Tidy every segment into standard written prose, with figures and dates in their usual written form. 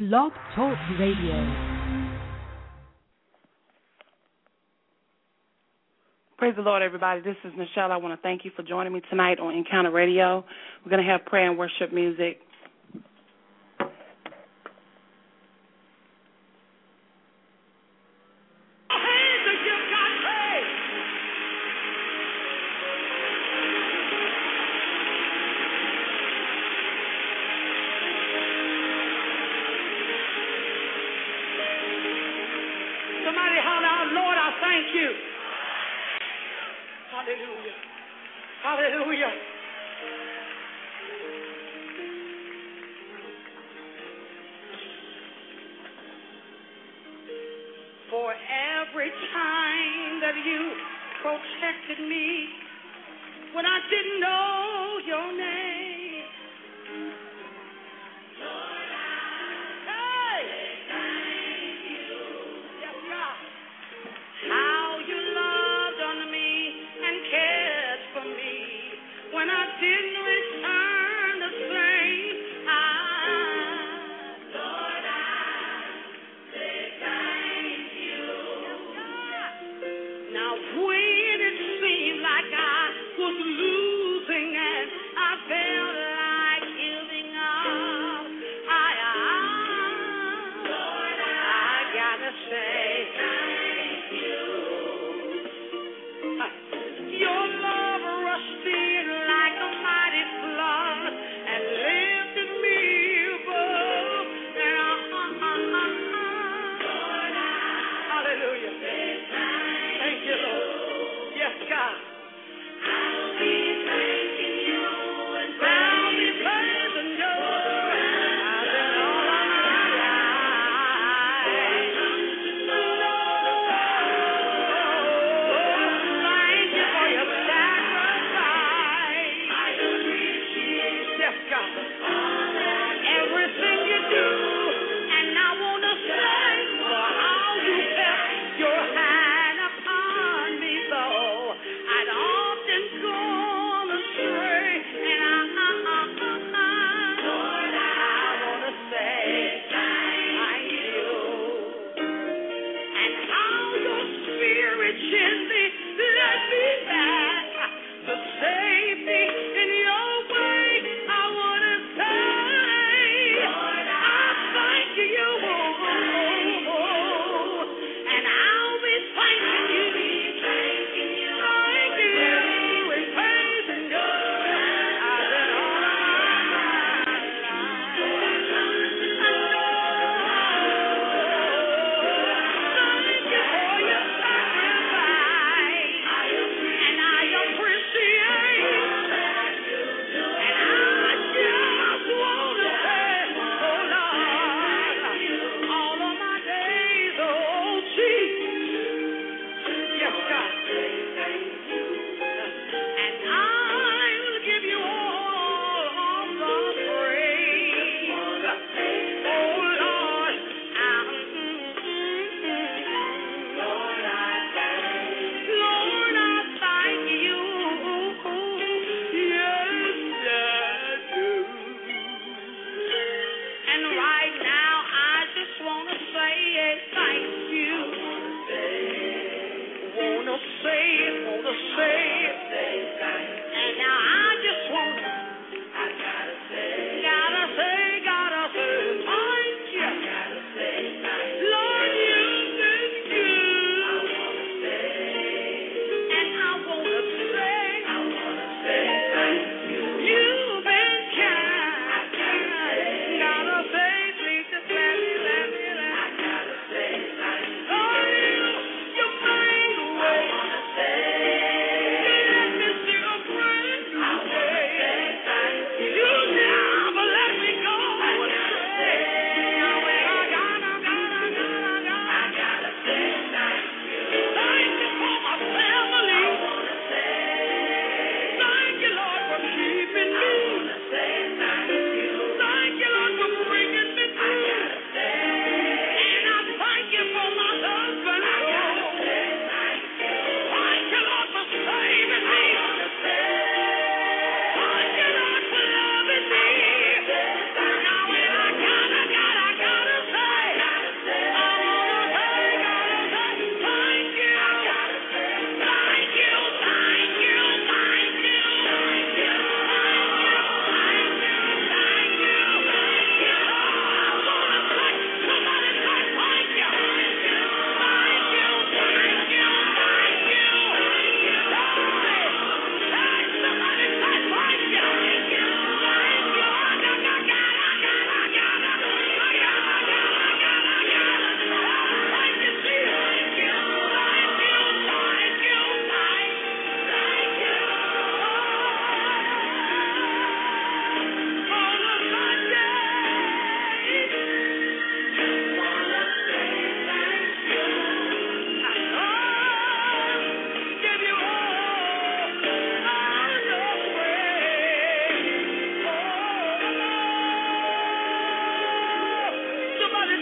Blog Talk Radio. Praise the Lord, everybody. This is Michelle. I want to thank you for joining me tonight on Encounter Radio. We're going to have prayer and worship music. Somebody holler out, Lord, I thank you. Hallelujah. Hallelujah. For every time that you protected me when I didn't know your name. Lord, I thank you. Yes, God. How you loved on me and cared for me when I didn't return the same. Lord, I say thank you. Now when it seemed like I was losing and I felt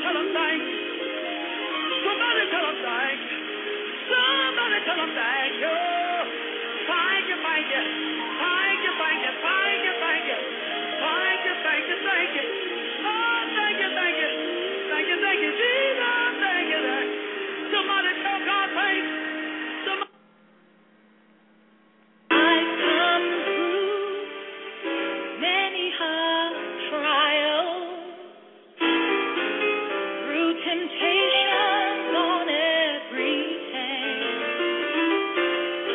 tell him thanks. Somebody tell him thanks. Somebody tell him thank you. Thank you, thank you. Thank you, thank you, thank you, thank you. Thank you, thank you, thank you. Oh, thank you, thank you. Thank you, thank you, Jesus. Thank you, thank you. Somebody tell God thanks. Somebody. I've come through many hard trials, through temptations on every hand.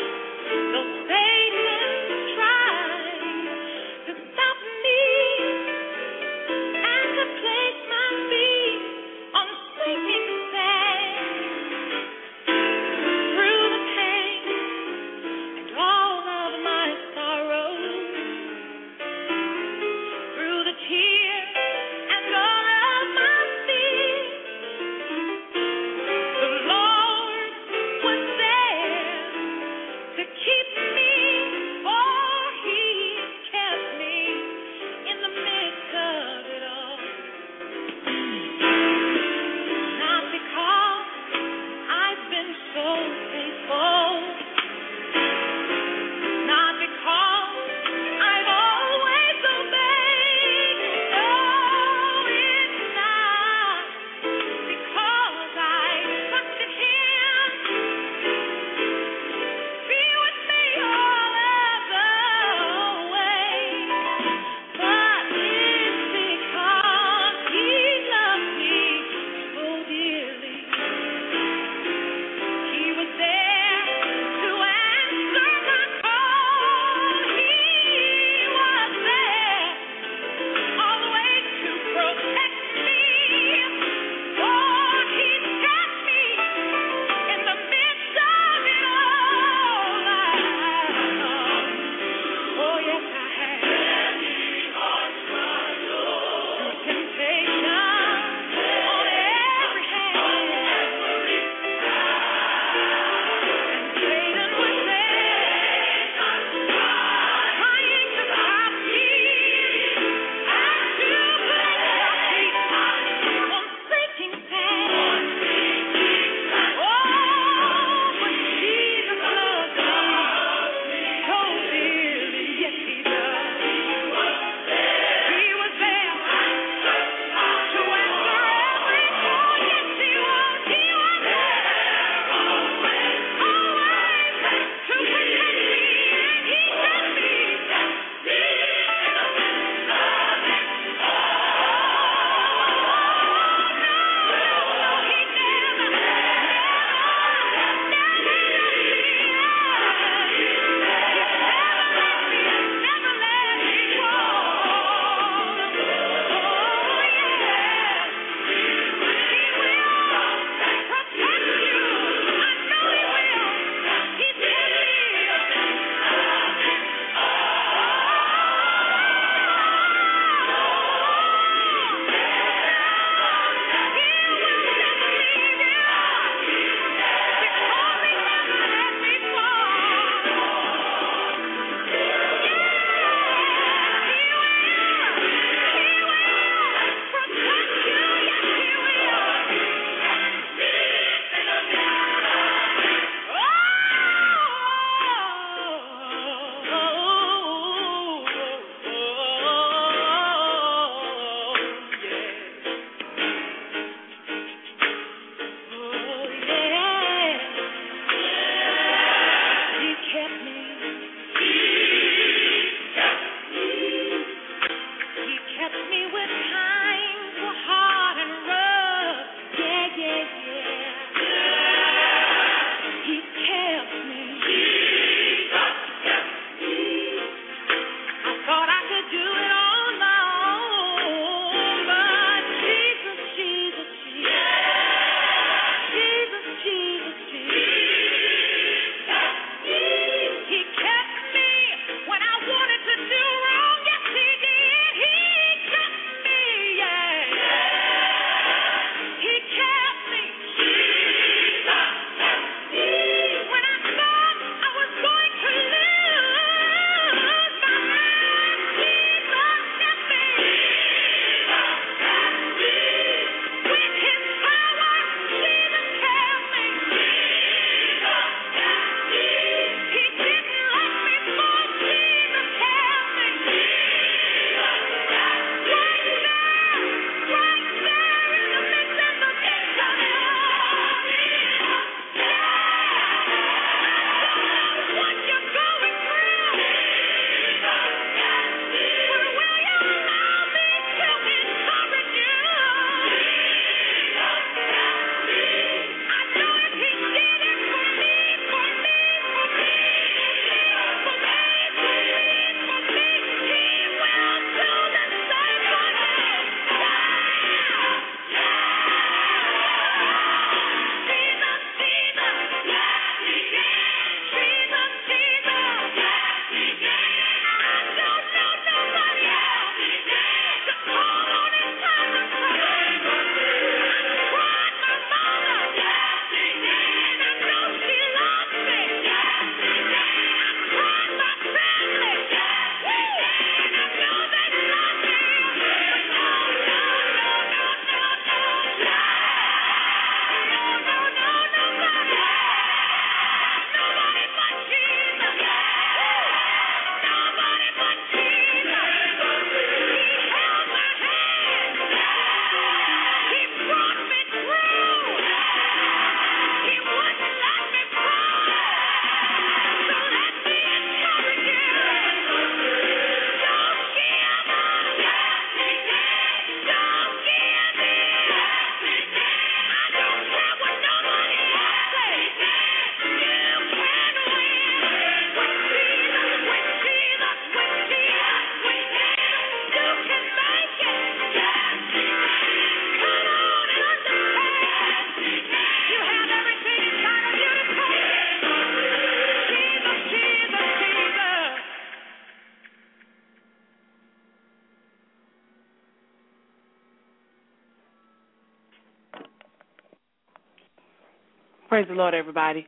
Praise the Lord, everybody.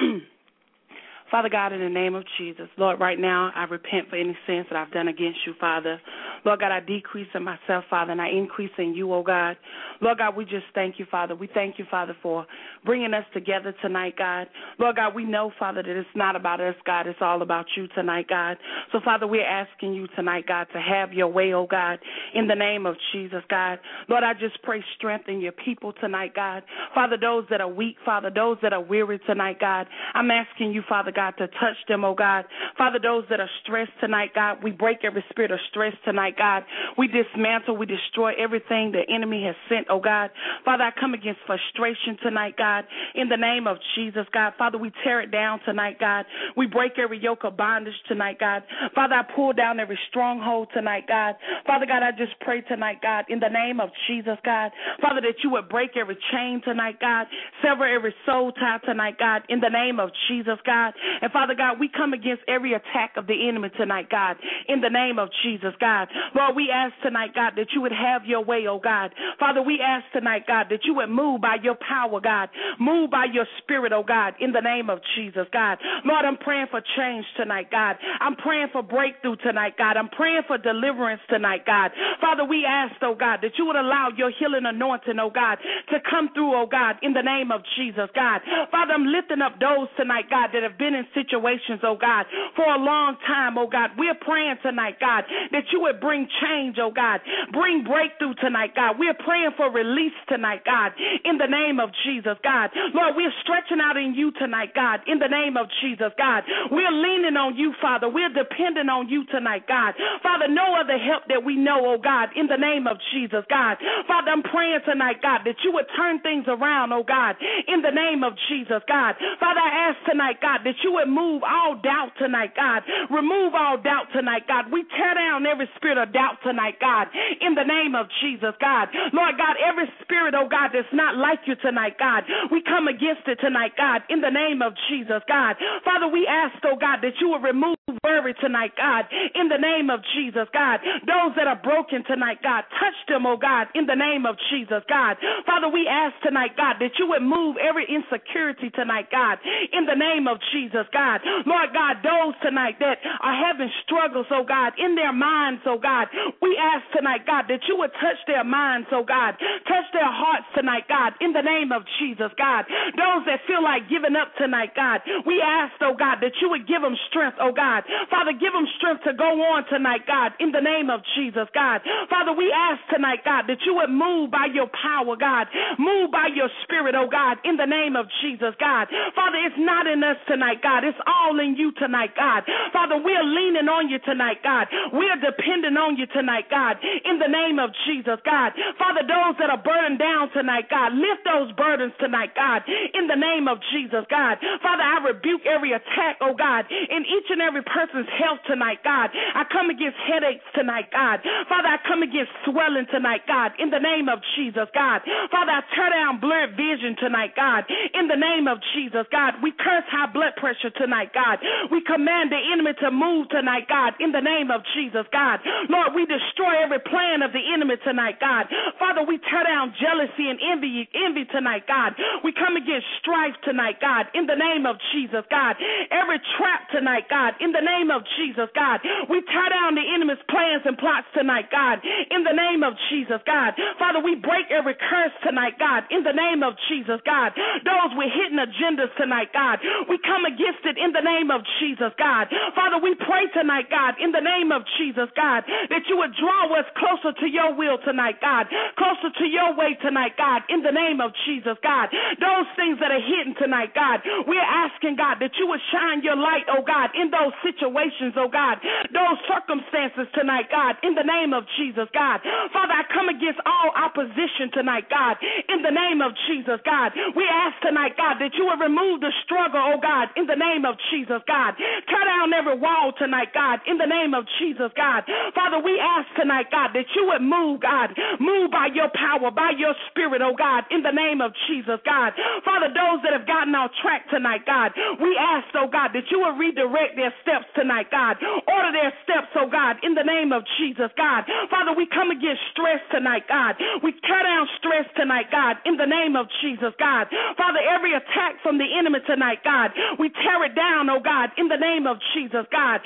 Father God, in the name of Jesus, Lord, right now I repent for any sins that I've done against you, Father. Lord God, I decrease in myself, Father, and I increase in you, oh God. Lord God, we just thank you, Father. We thank you, Father, for bringing us together tonight, God. Lord God, we know, Father, that it's not about us, God. It's all about you tonight, God. So, Father, we're asking you tonight, God, to have your way, oh God, in the name of Jesus, God. Lord, I just pray strength in your people tonight, God. Father, those that are weak, Father, those that are weary tonight, God, I'm asking you, Father God, to touch them, oh God. Father, those that are stressed tonight, God, we break every spirit of stress tonight, God. We dismantle, we destroy everything the enemy has sent, oh God. Father, I come against frustration tonight, God, in the name of Jesus, God. Father, we tear it down tonight, God. We break every yoke of bondage tonight, God. Father, I pull down every stronghold tonight, God. Father God, I just pray tonight, God, in the name of Jesus, God. Father, that you would break every chain tonight, God. Sever every soul tie tonight, God, in the name of Jesus, God. And Father God, we come against every attack of the enemy tonight, God, in the name of Jesus, God. Lord, we ask tonight, God, that you would have your way, oh God. Father, we ask tonight, God, that you would move by your power, God. Move by your spirit, oh God, in the name of Jesus, God. Lord, I'm praying for change tonight, God. I'm praying for breakthrough tonight, God. I'm praying for deliverance tonight, God. Father, we ask, oh God, that you would allow your healing anointing, oh God, to come through, oh God, in the name of Jesus, God. Father, I'm lifting up those tonight, God, that have been in situations, oh God, for a long time, oh God. We're praying tonight, God, that you would bring change, oh God. Bring breakthrough tonight, God. We're praying for release tonight, God, in the name of Jesus, God. Lord, we're stretching out in you tonight, God, in the name of Jesus, God. We're leaning on you, Father. We're depending on you tonight, God. Father, no other help that we know, oh God, in the name of Jesus, God. Father, I'm praying tonight, God, that you would turn things around, oh God, in the name of Jesus, God. Father, I ask tonight, God, that you would move all doubt tonight, God. Remove all doubt tonight, God. We tear down every spirit of doubt tonight, God, in the name of Jesus, God. Lord God, every spirit, oh God, that's not like you tonight, God, we come against it tonight, God, in the name of Jesus, God. Father, we ask, oh God, that you would remove worry tonight, God, in the name of Jesus, God. Those that are broken tonight, God, touch them, oh God, in the name of Jesus, God. Father, we ask tonight, God, that you would move every insecurity tonight, God, in the name of Jesus, God. Lord God, those tonight that are having struggles, oh God, in their minds, oh God, we ask tonight, God, that you would touch their minds, oh God, touch their hearts tonight, God, in the name of Jesus, God. Those that feel like giving up tonight, God, we ask, oh God, that you would give them strength, oh God. Father, give them strength to go on tonight, God, in the name of Jesus, God. Father, we ask tonight, God, that you would move by your power, God. Move by your spirit, oh God, in the name of Jesus, God. Father, it's not in us tonight, God. It's all in you tonight, God. Father, we're leaning on you tonight, God. We're depending on you tonight, God, in the name of Jesus, God. Father, those that are burdened down tonight, God, lift those burdens tonight, God, in the name of Jesus, God. Father, I rebuke every attack, oh God, in each and every person's health tonight, God. I come against headaches tonight, God. Father, I come against swelling tonight, God, in the name of Jesus, God. Father, I tear down blurred vision tonight, God, in the name of Jesus, God. We curse high blood pressure tonight, God. We command the enemy to move tonight, God, in the name of Jesus, God. Lord, we destroy every plan of the enemy tonight, God. Father, we tear down jealousy and envy tonight, God. We come against strife tonight, God, in the name of Jesus, God. Every trap tonight, God, in the name of Jesus, God. We tear down the enemy's plans and plots tonight, God, in the name of Jesus, God. Father, we break every curse tonight, God, in the name of Jesus, God. Those with hidden agendas tonight, God, we come against it in the name of Jesus, God. Father, we pray tonight, God, in the name of Jesus, God, that you would draw us closer to your will tonight, God, closer to your way tonight, God, in the name of Jesus, God. Those things that are hidden tonight, God, we're asking, God, that you would shine your light, oh God, in those situations, oh God, those circumstances tonight, God, in the name of Jesus, God. Father, I come against all opposition tonight, God, in the name of Jesus, God. We ask tonight, God, that you would remove the struggle, oh God, in the name of Jesus, God. Tear down every wall tonight, God, in the name of Jesus, God. Father, we ask tonight, God, that you would move, God, move by your power, by your spirit, oh God, in the name of Jesus, God. Father, those that have gotten off track tonight, God, we ask, oh God, that you would redirect their steps tonight, God. Order their steps, oh God, in the name of Jesus, God. Father, we come against stress tonight, God. We tear down stress tonight, God, in the name of Jesus, God. Father, every attack from the enemy tonight, God, we tear it down, oh God, in the name of Jesus, God.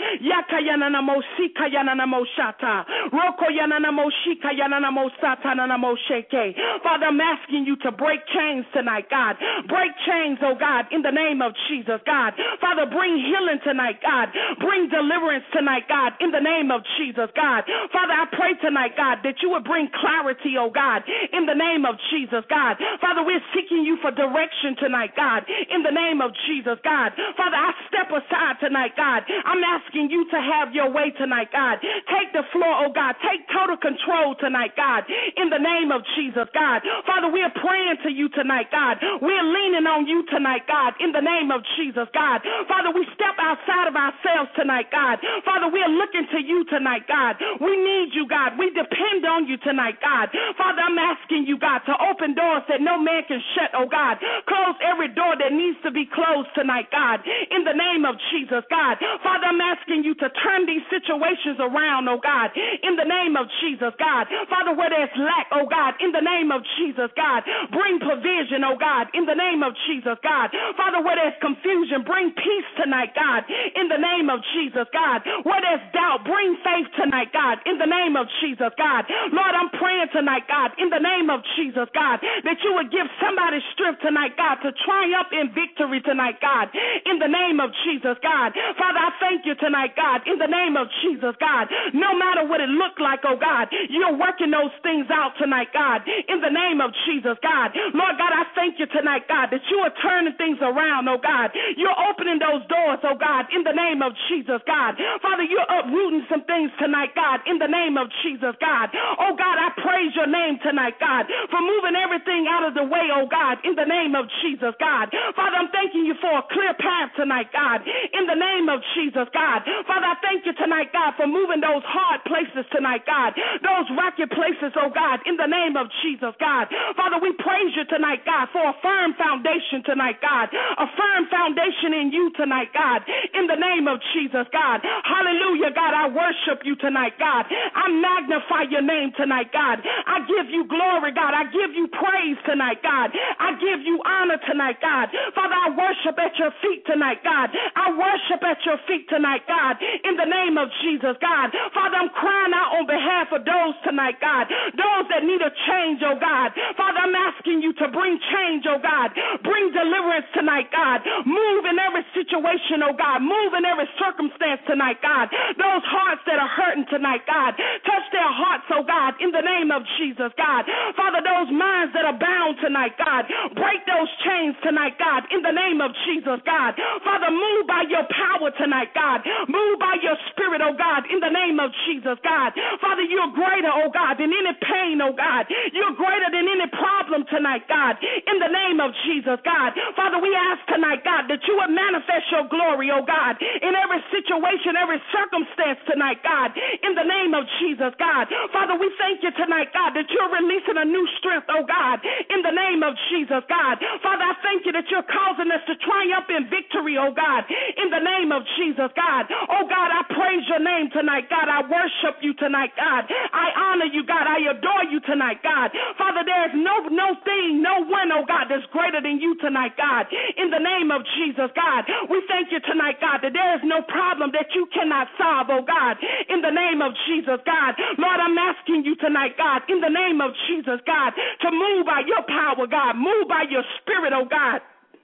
Father, I'm asking you to break chains tonight, God. Break chains, oh God, in the name of Jesus, God. Father, bring healing tonight, God. Bring deliverance tonight, God, in the name of Jesus, God. Father, I pray tonight, God, that you would bring clarity, oh God, in the name of Jesus, God. Father, we're seeking you for direction tonight, God, in the name of Jesus, God. Father, I step aside tonight, God. I'm asking you to have your way tonight, God. Take the floor, oh God. Take total control tonight, God, in the name of Jesus, God. Father, we are praying to you tonight, God. We're leaning on you tonight, God, in the name of Jesus, God. Father, we step outside of ourselves tonight, God. Father, we are looking to you tonight, God. We need you, God. We depend on you tonight, God. Father, I'm asking you, God, to open doors that no man can shut, oh God. Close every door that needs to be closed tonight, God, in the name of Jesus, God. Father, I'm asking you to turn these situations around, oh God, in the name of Jesus, God. Father, where there's lack, oh God, in the name of Jesus, God, bring provision, oh God, in the name of Jesus, God. Father, where there's confusion, bring peace tonight, God, in the name of Jesus, God. Where there's doubt, bring faith tonight, God, in the name of Jesus, God. Lord, I'm praying tonight, God, in the name of Jesus, God, that you would give somebody strength tonight, God, to triumph in victory tonight, God, in the name of Jesus, God. Father, I thank you tonight, God, in the name of Jesus, God. No matter what it looked like, oh God, you're working those things out tonight, God, in the name of Jesus, God. Lord God, I thank you tonight, God, that you are turning things around, oh God. You're opening those doors, oh God, in the name of Jesus, God. Father, you're uprooting some things tonight, God, in the name of Jesus, God. Oh God, I praise your name tonight, God, for moving everything out of the way, oh God, in the name of Jesus, God. Father, I'm thanking you for a clear path tonight, God, in the name of Jesus, God. Father, I thank you tonight, God, for moving those hard places tonight, God, those rocky places, oh God, in the name of Jesus, God. Father, we praise you tonight, God, for a firm foundation tonight, God, a firm foundation in you tonight, God, in the name of Jesus, God. Hallelujah, God, I worship you tonight, God. I magnify your name tonight, God. I give you glory, God. I give you praise tonight, God. I give you honor tonight, God. Father, I worship at your feet tonight, God. I worship at your feet tonight, God, in the name of Jesus, God. Father, I'm crying out on behalf of those tonight, God, those that need a change, oh God. Father, I'm asking you to bring change, oh God. Bring deliverance tonight, God. Move in every situation, oh God. Move in every circumstance tonight, God. Those hearts that are hurting tonight, God. Touch their hearts, oh God, in the name of Jesus, God. Father, those minds that are bound tonight, God. Break those chains tonight, God, in the name of Jesus, God. Father, move by your power tonight, God. Move by your spirit, oh God, in the name of Jesus, God. Father, you're greater, oh God, than any pain, oh God. You're greater than any problem tonight, God, in the name of Jesus, God. Father, we ask tonight, God, that you would manifest your glory, oh God, in every situation, every circumstance tonight, God, in the name of Jesus, God. Father, we thank you tonight, God, that you're releasing a new strength, oh God, in the name of Jesus, God. Father, I thank you that you're causing us to triumph in victory, oh God, in the name of Jesus, God. Oh God, I praise your name tonight, God. I worship you tonight, God. I honor you, God. I adore you tonight, God. Father, there is no thing, no one, oh God, that's greater than you tonight, God, in the name of Jesus, God. We thank you tonight, God, that there is no problem that you cannot solve, oh God, in the name of Jesus, God. Lord, I'm asking you tonight, God, in the name of Jesus, God, to move by your power, God. Move by your spirit, oh God.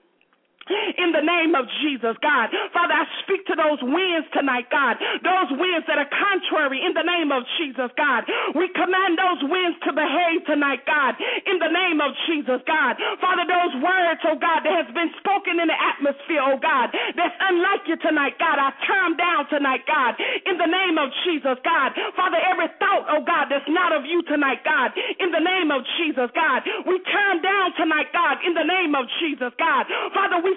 In the name of Jesus, God. Father, I speak to those winds tonight, God. Those winds that are contrary in the name of Jesus, God. We command those winds to behave tonight, God, in the name of Jesus, God. Father, those words, oh God, that has been spoken in the atmosphere, oh God, that's unlike you tonight, God. I turn down tonight, God, in the name of Jesus, God. Father, every thought, oh God, that's not of you tonight, God, in the name of Jesus, God. We turn down tonight, God, in the name of Jesus, God. Father, we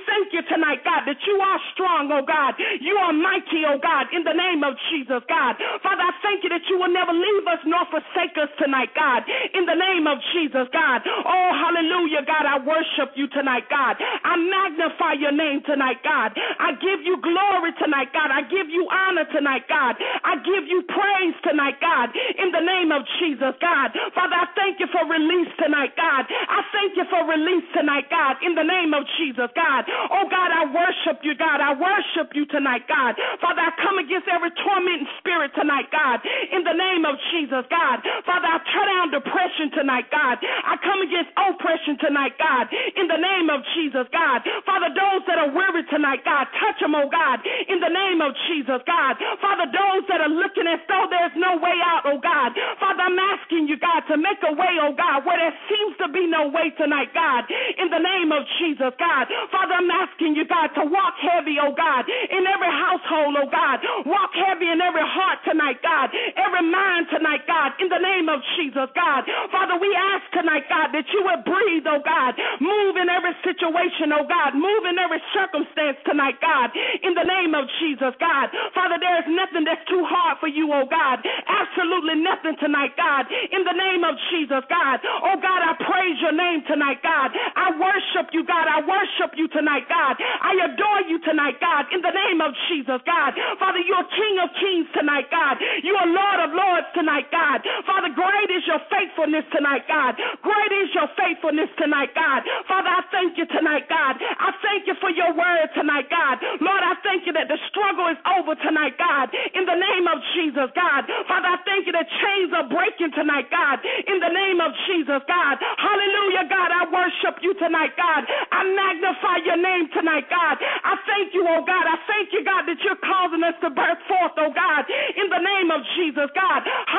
thank you tonight, God, that you are strong, oh God. You are mighty, oh God, in the name of Jesus, God. Father, I thank you that you will never leave us nor forsake us tonight, God, in the name of Jesus, God. Oh, hallelujah, God, I worship you tonight, God. I magnify your name tonight, God. I give you glory tonight, God. I give you honor tonight, God. I give you praise tonight, God, in the name of Jesus, God. Father, I thank you for release tonight, God. I thank you for release tonight, God, in the name of Jesus, God. Oh, God, I worship you, God. I worship you tonight, God. Father, I come against every tormenting spirit tonight, God, in the name of Jesus, God. Father, I tear down depression tonight, God. I come against oppression tonight, God, in the name of Jesus, God. Father, those that are weary tonight, God, touch them, oh God, in the name of Jesus, God. Father, those that are looking as though there's no way out, oh God. Father, I'm asking you, God, to make a way, oh God, where there seems to be no way tonight, God, in the name of Jesus, God. Father, I'm asking you, God, to walk heavy, oh God, in every household, oh God. Walk heavy in every heart tonight, God, every mind tonight, God, in the name of Jesus, God. Father, we ask tonight, God, that you would breathe, oh God. Move in every situation, oh God. Move in every circumstance tonight, God, in the name of Jesus, God. Father, there is nothing that's too hard for you, oh God. Absolutely nothing tonight, God, in the name of Jesus, God. Oh God, I praise your name tonight, God. I worship you, God. I worship you tonight, God. I adore you tonight, God, in the name of Jesus, God. Father, you're King of Kings tonight, God. You are Lord of Lords tonight, God. Father, great is your faithfulness tonight, God. Great is your faithfulness tonight, God. Father, I thank you tonight, God. I thank you for your word tonight, God. Lord, I thank you that the struggle is over tonight, God, in the name of Jesus, God. Father, I thank you that chains are breaking tonight, God, in the name of Jesus, God. Hallelujah, God. I worship you tonight, God. I magnify your name tonight, God. I thank you, oh God. I thank you, God, that you're causing us to birth forth, oh God, in the name of Jesus, God.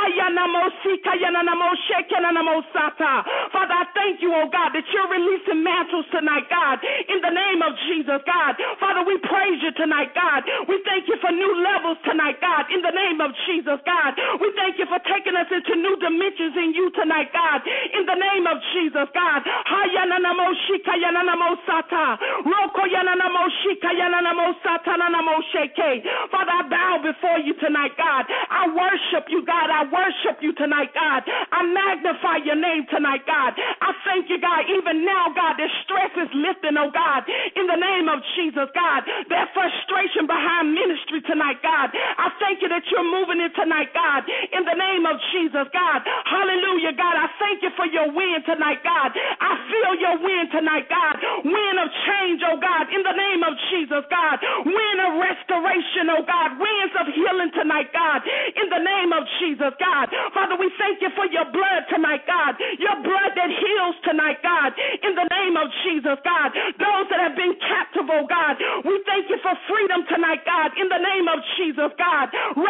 Father, I thank you, oh God, that you're releasing mantles tonight, God, in the name of Jesus, God. Father, we praise you tonight, God. We thank you for new levels tonight, God, in the name of Jesus, God. We thank you for taking us into new dimensions in you tonight, God, in the name of Jesus, God. Father, I bow before you tonight, God. I worship you, God. I worship you tonight, God. I magnify your name tonight, God. I thank you, God, even now, God, that stress is lifting, oh God, in the name of Jesus, God. That frustration behind ministry tonight, God. I thank you that you're moving it tonight, God, in the name of Jesus, God. Hallelujah, God. I thank you for your wind tonight, God. I feel your wind tonight, God. Wind of change, oh God, in the name of Jesus, God. Wind of restoration, oh God. Winds of healing tonight, God, in the name of Jesus, God. Father, we thank you for your blood tonight, God. Your blood that heals tonight, God, in the name of Jesus, God. Those that have been captive, oh God, we thank you for freedom tonight, God, in the name of Jesus, God.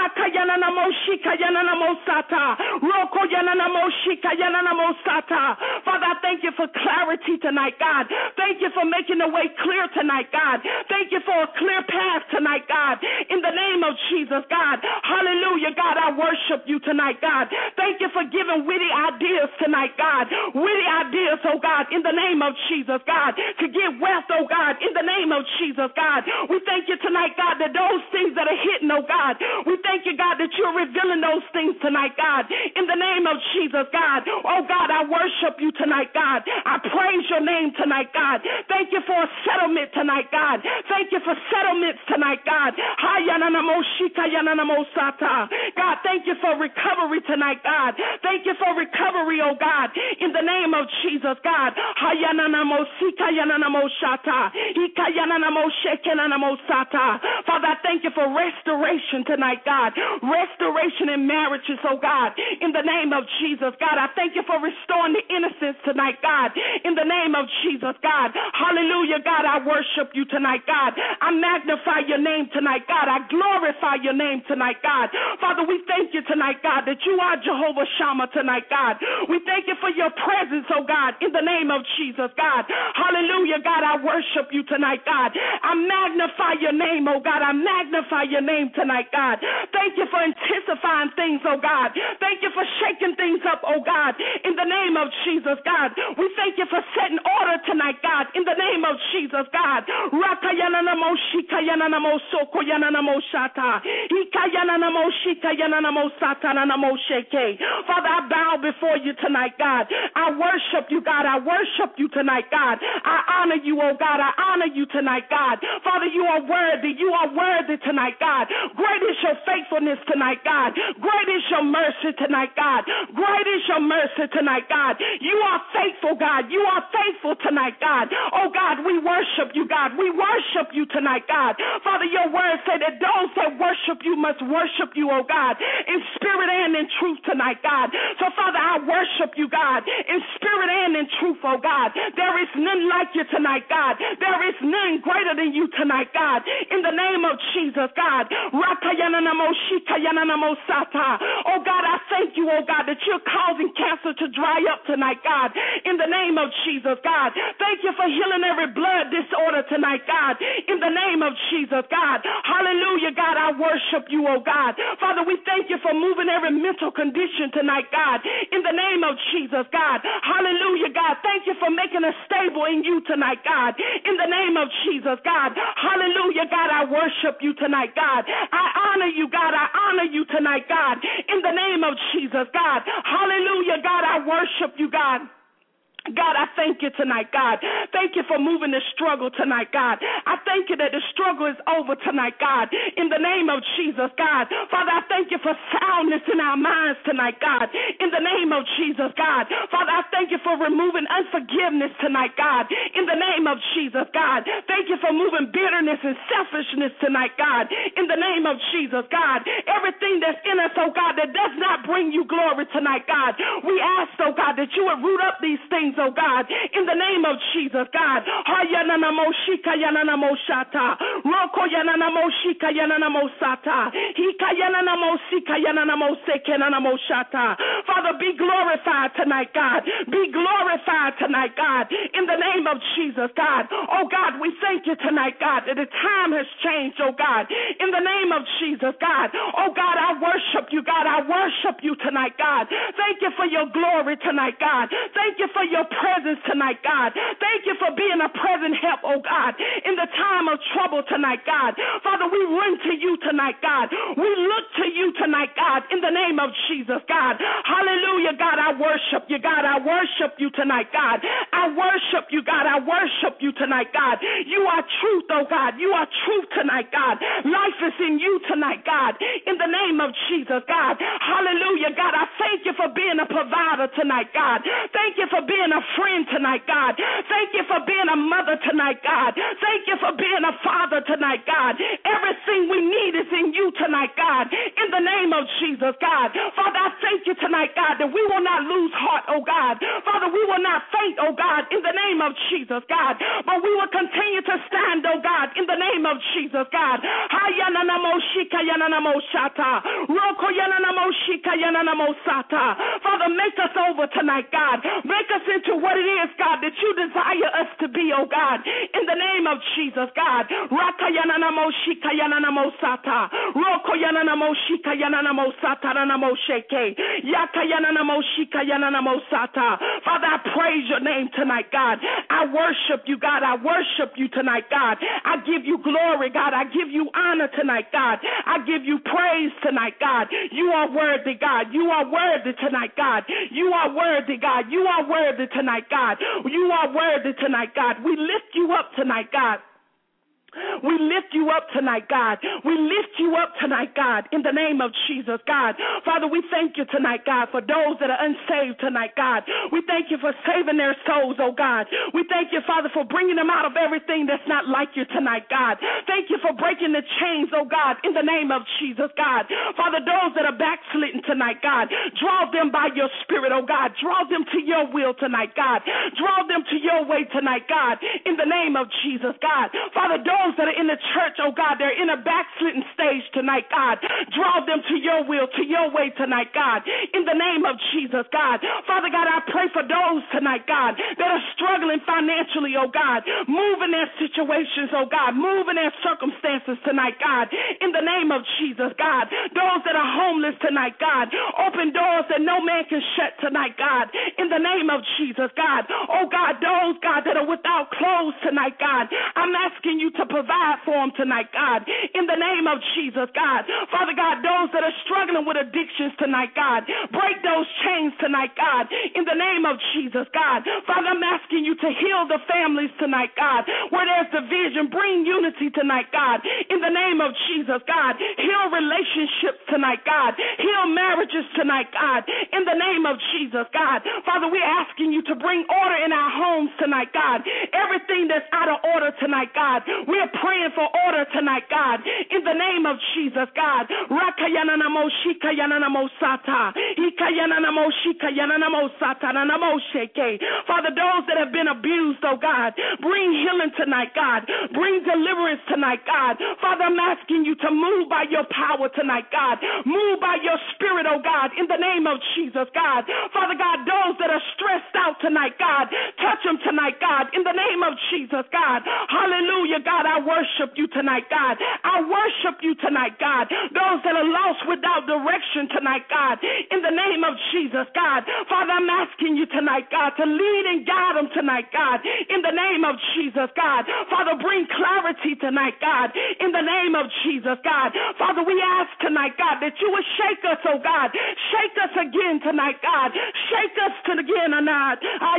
Father, I thank you for clarity tonight, God. Thank you for making the way clear tonight, God. Thank you for a clear path tonight, God, in the name of Jesus, God. Hallelujah, God. I worship you tonight, God. Thank you for giving witty ideas tonight, God. Witty ideas, oh God, in the name of Jesus, God. To get wealth, oh God, in the name of Jesus, God. We thank you tonight, God, that those things that are hidden, oh God. We thank you, God, that you're revealing those things tonight, God, in the name of Jesus, God. Oh God, I worship you tonight, God. I praise your name tonight, God. Thank you for a settlement tonight, God. Thank you for settlements tonight, God. God, thank you for recovery tonight, God. Thank you for recovery, oh God, in the name of Jesus, God. Father, I thank you for restoration tonight, God. Restoration in marriages, oh God, in the name of Jesus, God. I thank you for restoring the innocence tonight, God, in the name of Jesus, God. Hallelujah, God. I worship you tonight, God. I magnify your name tonight, God. I glorify your name tonight, God. Father, we thank you tonight, God, that you are Jehovah Shammah tonight, God. We thank you for your presence, oh God, in the name of Jesus, God. Hallelujah, God. I worship you tonight, God. I magnify your name, oh God. I I magnify your name tonight, God. Thank you for intensifying things, oh God. Thank you for shaking things up, oh God, in the name of Jesus, God. We thank you for setting order tonight, God, in the name of Jesus, God. Father, I bow before you tonight, God. I worship you, God. I worship you tonight, God. I honor you, oh God. I honor you tonight, God. Father, you are worthy. You are worthy tonight, God. Great is your faithfulness tonight, God. Great is your mercy tonight, God. Great is your mercy tonight, God. You are faithful, God. You are faithful tonight, God. Oh, God, we worship you, God. We worship you tonight, God. Father, your word said that those that worship you must worship you, oh God, in spirit and in truth tonight, God. So, Father, I worship you, God, in spirit and in truth, oh God. There is none like you tonight, God. There is none greater than you tonight, God. In the name of Jesus, God. Oh, God, I thank you, oh God, that you're causing cancer to dry up tonight, God. In the name of Jesus, God. Thank you for healing every blood disorder tonight, God. In the name of Jesus, God. Hallelujah, God, I worship you, oh God. Father, we thank you for moving every mental condition tonight, God. In the name of Jesus, God. Hallelujah, God. Thank you for making us stable in you tonight, God. In the name of Jesus, God. Hallelujah, God, I worship you tonight, God. I honor you, God. I honor you tonight, God. In the name of Jesus, God. Hallelujah, God, I worship you, God. God, I thank you tonight, God. Thank you for moving the struggle tonight, God. I thank you that the struggle is over tonight, God. In the name of Jesus, God. Father, I thank you for soundness in our minds tonight, God. In the name of Jesus, God. Father, I thank you for removing unforgiveness tonight, God. In the name of Jesus, God. Thank you for moving bitterness and selfishness tonight, God. In the name of Jesus, God. Everything that's in us, oh God, that does not bring you glory tonight, God. We ask, oh God, that you would root up these things, oh God, in the name of Jesus, God. Father, be glorified tonight, God. Be glorified tonight, God, in the name of Jesus, God. Oh God, we thank you tonight, God, that the time has changed, oh God, in the name of Jesus, God. Oh God, I worship you, God. I worship you tonight, God. Thank you for your glory tonight, God. Thank you for your presence tonight, God. Thank you for being a present help, oh God, in the time of trouble tonight, God. Father, we run to you tonight, God. We look to you tonight, God, in the name of Jesus, God. Hallelujah, God, I worship you, God. I worship you tonight, God. I worship you, God. I worship you tonight, God. You are truth, oh God. You are truth tonight, God. Life is in you tonight, God, in the name of Jesus, God. Hallelujah, God. I thank you for being a provider tonight, God. Thank you for being a friend tonight, God. Thank you for being a mother tonight, God. Thank you for being a father tonight, God. Everything we need is in you tonight, God, in the name of Jesus, God. Father, I thank you tonight, God, that we will not lose heart, oh God. Father, we will not faint, oh God, in the name of Jesus, God, but we will continue to stand, oh God, in the name of Jesus, God. Father, make us over tonight, God. Make us into what it is, God, that you desire us to be, oh God, in the name of Jesus, God. Father, I praise your name tonight, God. I worship you, God. I worship you tonight, God. I give you glory, God. I give you honor tonight, God. I give you praise tonight, God. You are worthy, God. You are worthy tonight, God. You are worthy, God. You are worthy tonight, God. You are worthy tonight, God. We lift you up tonight, God. We lift you up tonight, God. We lift you up tonight, God, in the name of Jesus, God. Father, we thank you tonight, God, for those that are unsaved tonight, God. We thank you for saving their souls, oh God. We thank you, Father, for bringing them out of everything that's not like you tonight, God. Thank you for breaking the chains, oh God, in the name of Jesus, God. Father, those that are backslidden tonight, God, draw them by your spirit, oh God. Draw them to your will tonight, God. Draw them to your way tonight, God, in the name of Jesus, God. Father, those those that are in the church, oh God, they're in a backslidden stage tonight, God. Draw them to your will, to your way tonight, God, in the name of Jesus, God. Father God, I pray for those tonight, God, that are struggling financially, oh God. Move in their situations, oh God. Move in their circumstances tonight, God, in the name of Jesus, God. Those that are homeless tonight, God. Open doors that no man can shut tonight, God, in the name of Jesus, God. Oh God, those, God, that are without clothes tonight, God. I'm asking you to provide for them tonight, God, in the name of Jesus, God. Father God, those that are struggling with addictions tonight, God, break those chains tonight, God, in the name of Jesus, God. Father, I'm asking you to heal the families tonight, God, where there's division. Bring unity tonight, God, in the name of Jesus, God. Heal relationships tonight, God. Heal marriages tonight, God, in the name of Jesus, God. Father, we're asking you to bring order in our homes tonight, God. Everything that's out of order tonight, God, we're praying for order tonight, God, in the name of Jesus, God. Father, those that have been abused, oh God, bring healing tonight, God. Bring deliverance tonight, God. Father, I'm asking you to move by your power tonight, God. Move by your spirit, oh God, in the name of Jesus, God. Father God, those that are stressed out tonight, God, touch them tonight, God, in the name of Jesus, God. Hallelujah, God, I worship you tonight, God. I worship you tonight, God. Those that are lost without direction tonight, God, in the name of Jesus, God. Father, I'm asking you tonight, God, to lead and guide them tonight, God, in the name of Jesus, God. Father, bring clarity tonight, God, in the name of Jesus, God. Father, we ask tonight, God, that you would shake us, oh God. Shake us again tonight, God. Shake us again, Anad.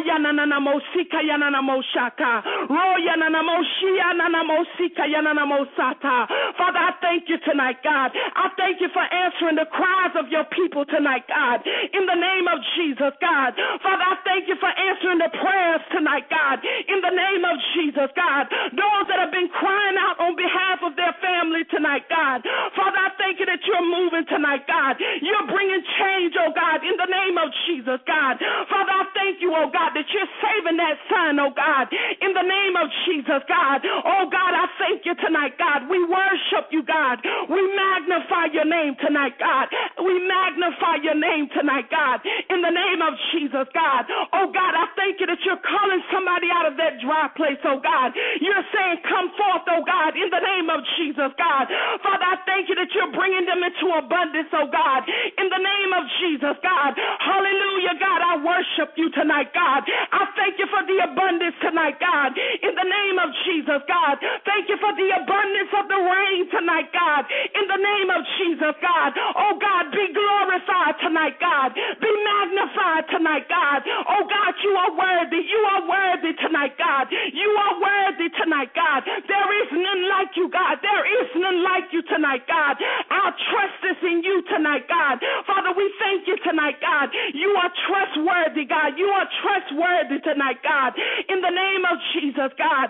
Father, I thank you tonight, God. I thank you for answering the cries of your people tonight, God, in the name of Jesus, God. Father, I thank you for answering the prayers tonight, God, in the name of Jesus, God. Those that have been crying out on behalf of their family tonight, God. Father, I thank you that you're moving tonight, God. You're bringing change, oh God, in the name of Jesus, God. Father, I thank you, oh God, that you're saving that son, oh God, in the name of Jesus, God. Oh God, I thank you tonight, God. We worship you, God. We magnify your name tonight, God. We magnify your name tonight, God, in the name of Jesus, God. Oh God, I thank you that you're calling somebody out of that dry place, oh God. You're saying, come forth, oh God, in the name of Jesus, God. Father, I thank you that you're bringing them into abundance, oh God, in the name of Jesus, God. Hallelujah, God, I worship you tonight, God. I thank you for the abundance tonight, God, in the name of Jesus, God. Thank you for the abundance of the rain tonight, God, in the name of Jesus, God. Oh God, be glorified tonight, God. Be magnified tonight, God. Oh God, you are worthy. You are worthy tonight, God. You are worthy tonight, God. There is none like you, God. There is none like you tonight, God. Our trust is in you tonight, God. Father, we thank you tonight, God. You are trustworthy, God. You are trustworthy tonight, God. In the name of Jesus, God.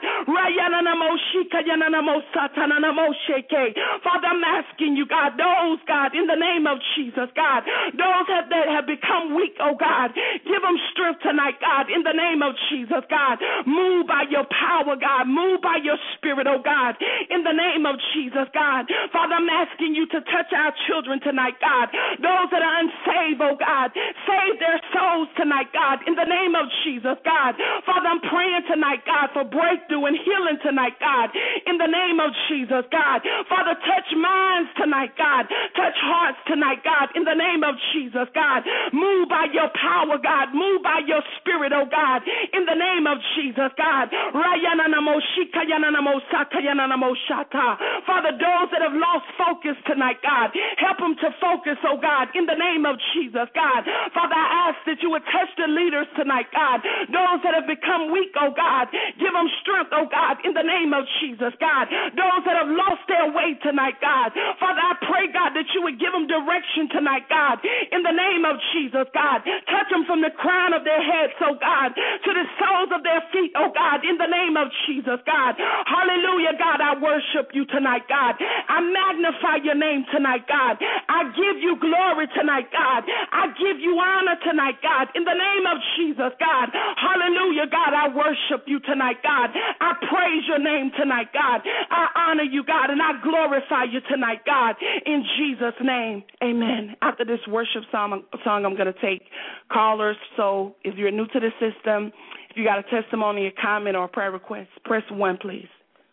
Father, I'm asking you, God, those, God, in the name of Jesus, God, those that have become weak, oh God, give them strength tonight, God, in the name of Jesus, God. Move by your power, God. Move by your spirit, oh God, in the name of Jesus, God. Father, I'm asking you to touch our children tonight, God. Those that are unsaved, oh God, save their souls tonight, God, in the name of Jesus, God. Father, I'm praying tonight, God, for breakthrough and healing tonight, God, in the name of Jesus, God. Father, touch minds tonight, God. Touch hearts tonight, God, in the name of Jesus, God. Move by your power, God. Move by your spirit, oh God, in the name of Jesus, God. Father, those that have lost focus tonight, God, help them to focus, oh God, in the name of Jesus, God. Father, I ask that you would touch the leaders tonight, God. Those that have become weak, oh God, give them strength, oh God, in the name of Jesus, God. Those that have lost their way tonight, God. Father, I pray, God, that you would give them direction tonight, God, in the name of Jesus, God. Touch them from the crown of their heads, oh God, to the soles of their feet, oh God, in the name of Jesus, God. Hallelujah, God, I worship you tonight, God. I magnify your name tonight, God. I give you glory tonight, God. I give you honor tonight, God, in the name of Jesus, God. Hallelujah, God, I I worship you tonight, God. I praise your name tonight, God. I honor you, God, and I glorify you tonight, God. In Jesus' name, amen. After this worship song I'm going to take callers. So if you're new to the system, if you got a testimony, a comment, or a prayer request, press 1, please.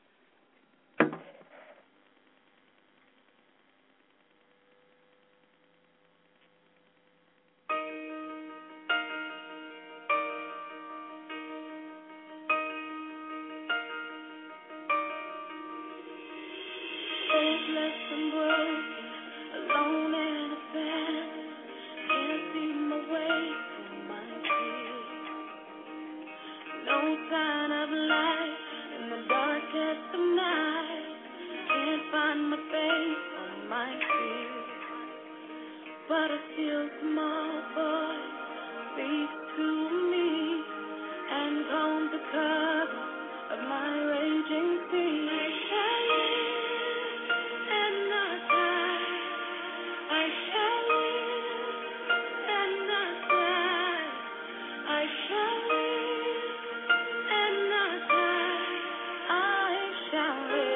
Hopeless and broken, alone and abandoned, can't see my way through my fears. No sign of light in the darkest of night, can't find my face on my fears. But a still small voice speaks to me and calms the current of my raging sea. I shall live and not die. I shall live and not die. I shall live and not die. I shall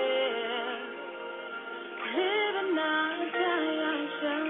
live and not die. I shall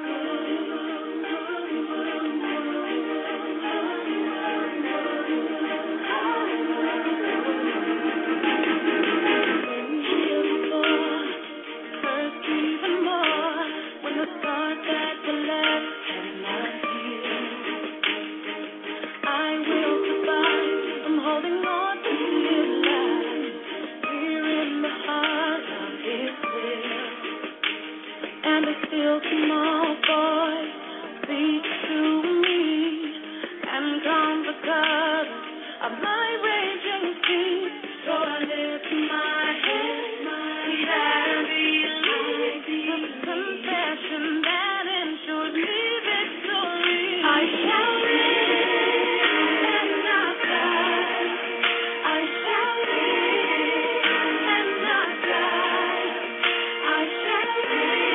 still small voice speaks to me and calms the current of my raging sea. So I lift my head and believe the confession that ensures me victory. I shall live and not die. I shall live and not die. I shall live.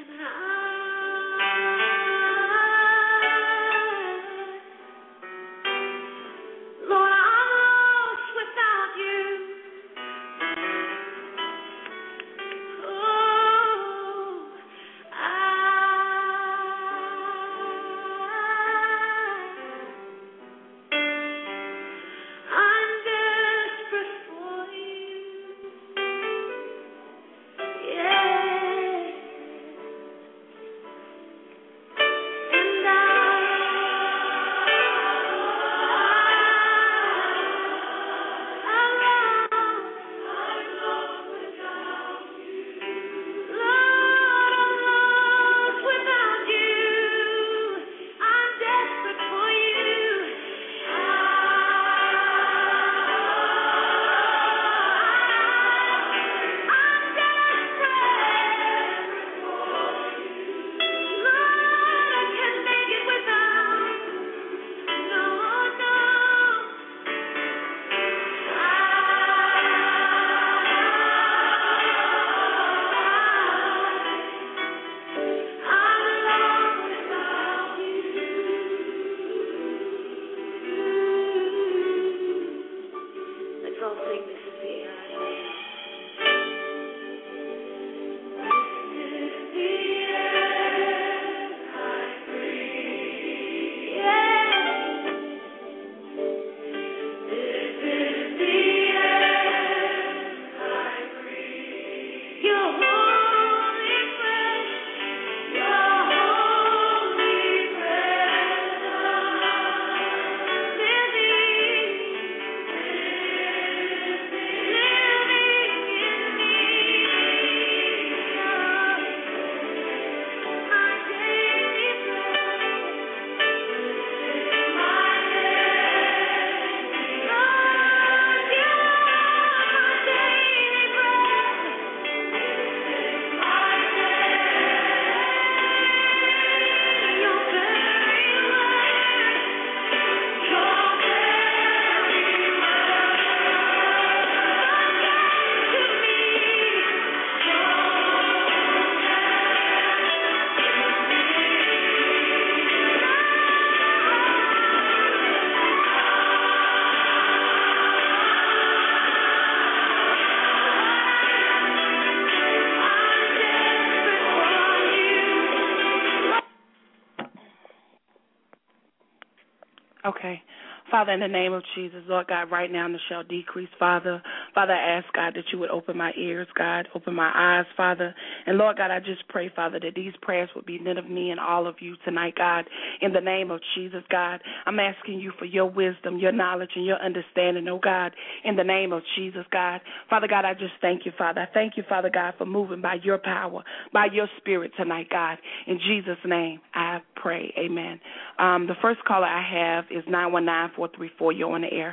Okay. Father, in the name of Jesus, Lord God, right now the shall decrease, Father. Father, I ask, God, that you would open my ears, God, open my eyes, Father. And, Lord God, I just pray, Father, that these prayers would be none of me and all of you tonight, God. In the name of Jesus, God, I'm asking you for your wisdom, your knowledge, and your understanding, oh God, in the name of Jesus, God. Father God, I just thank you, Father. I thank you, Father God, for moving by your power, by your spirit tonight, God. In Jesus' name, I pray. Amen. The first caller I have is 919-434. You're on the air.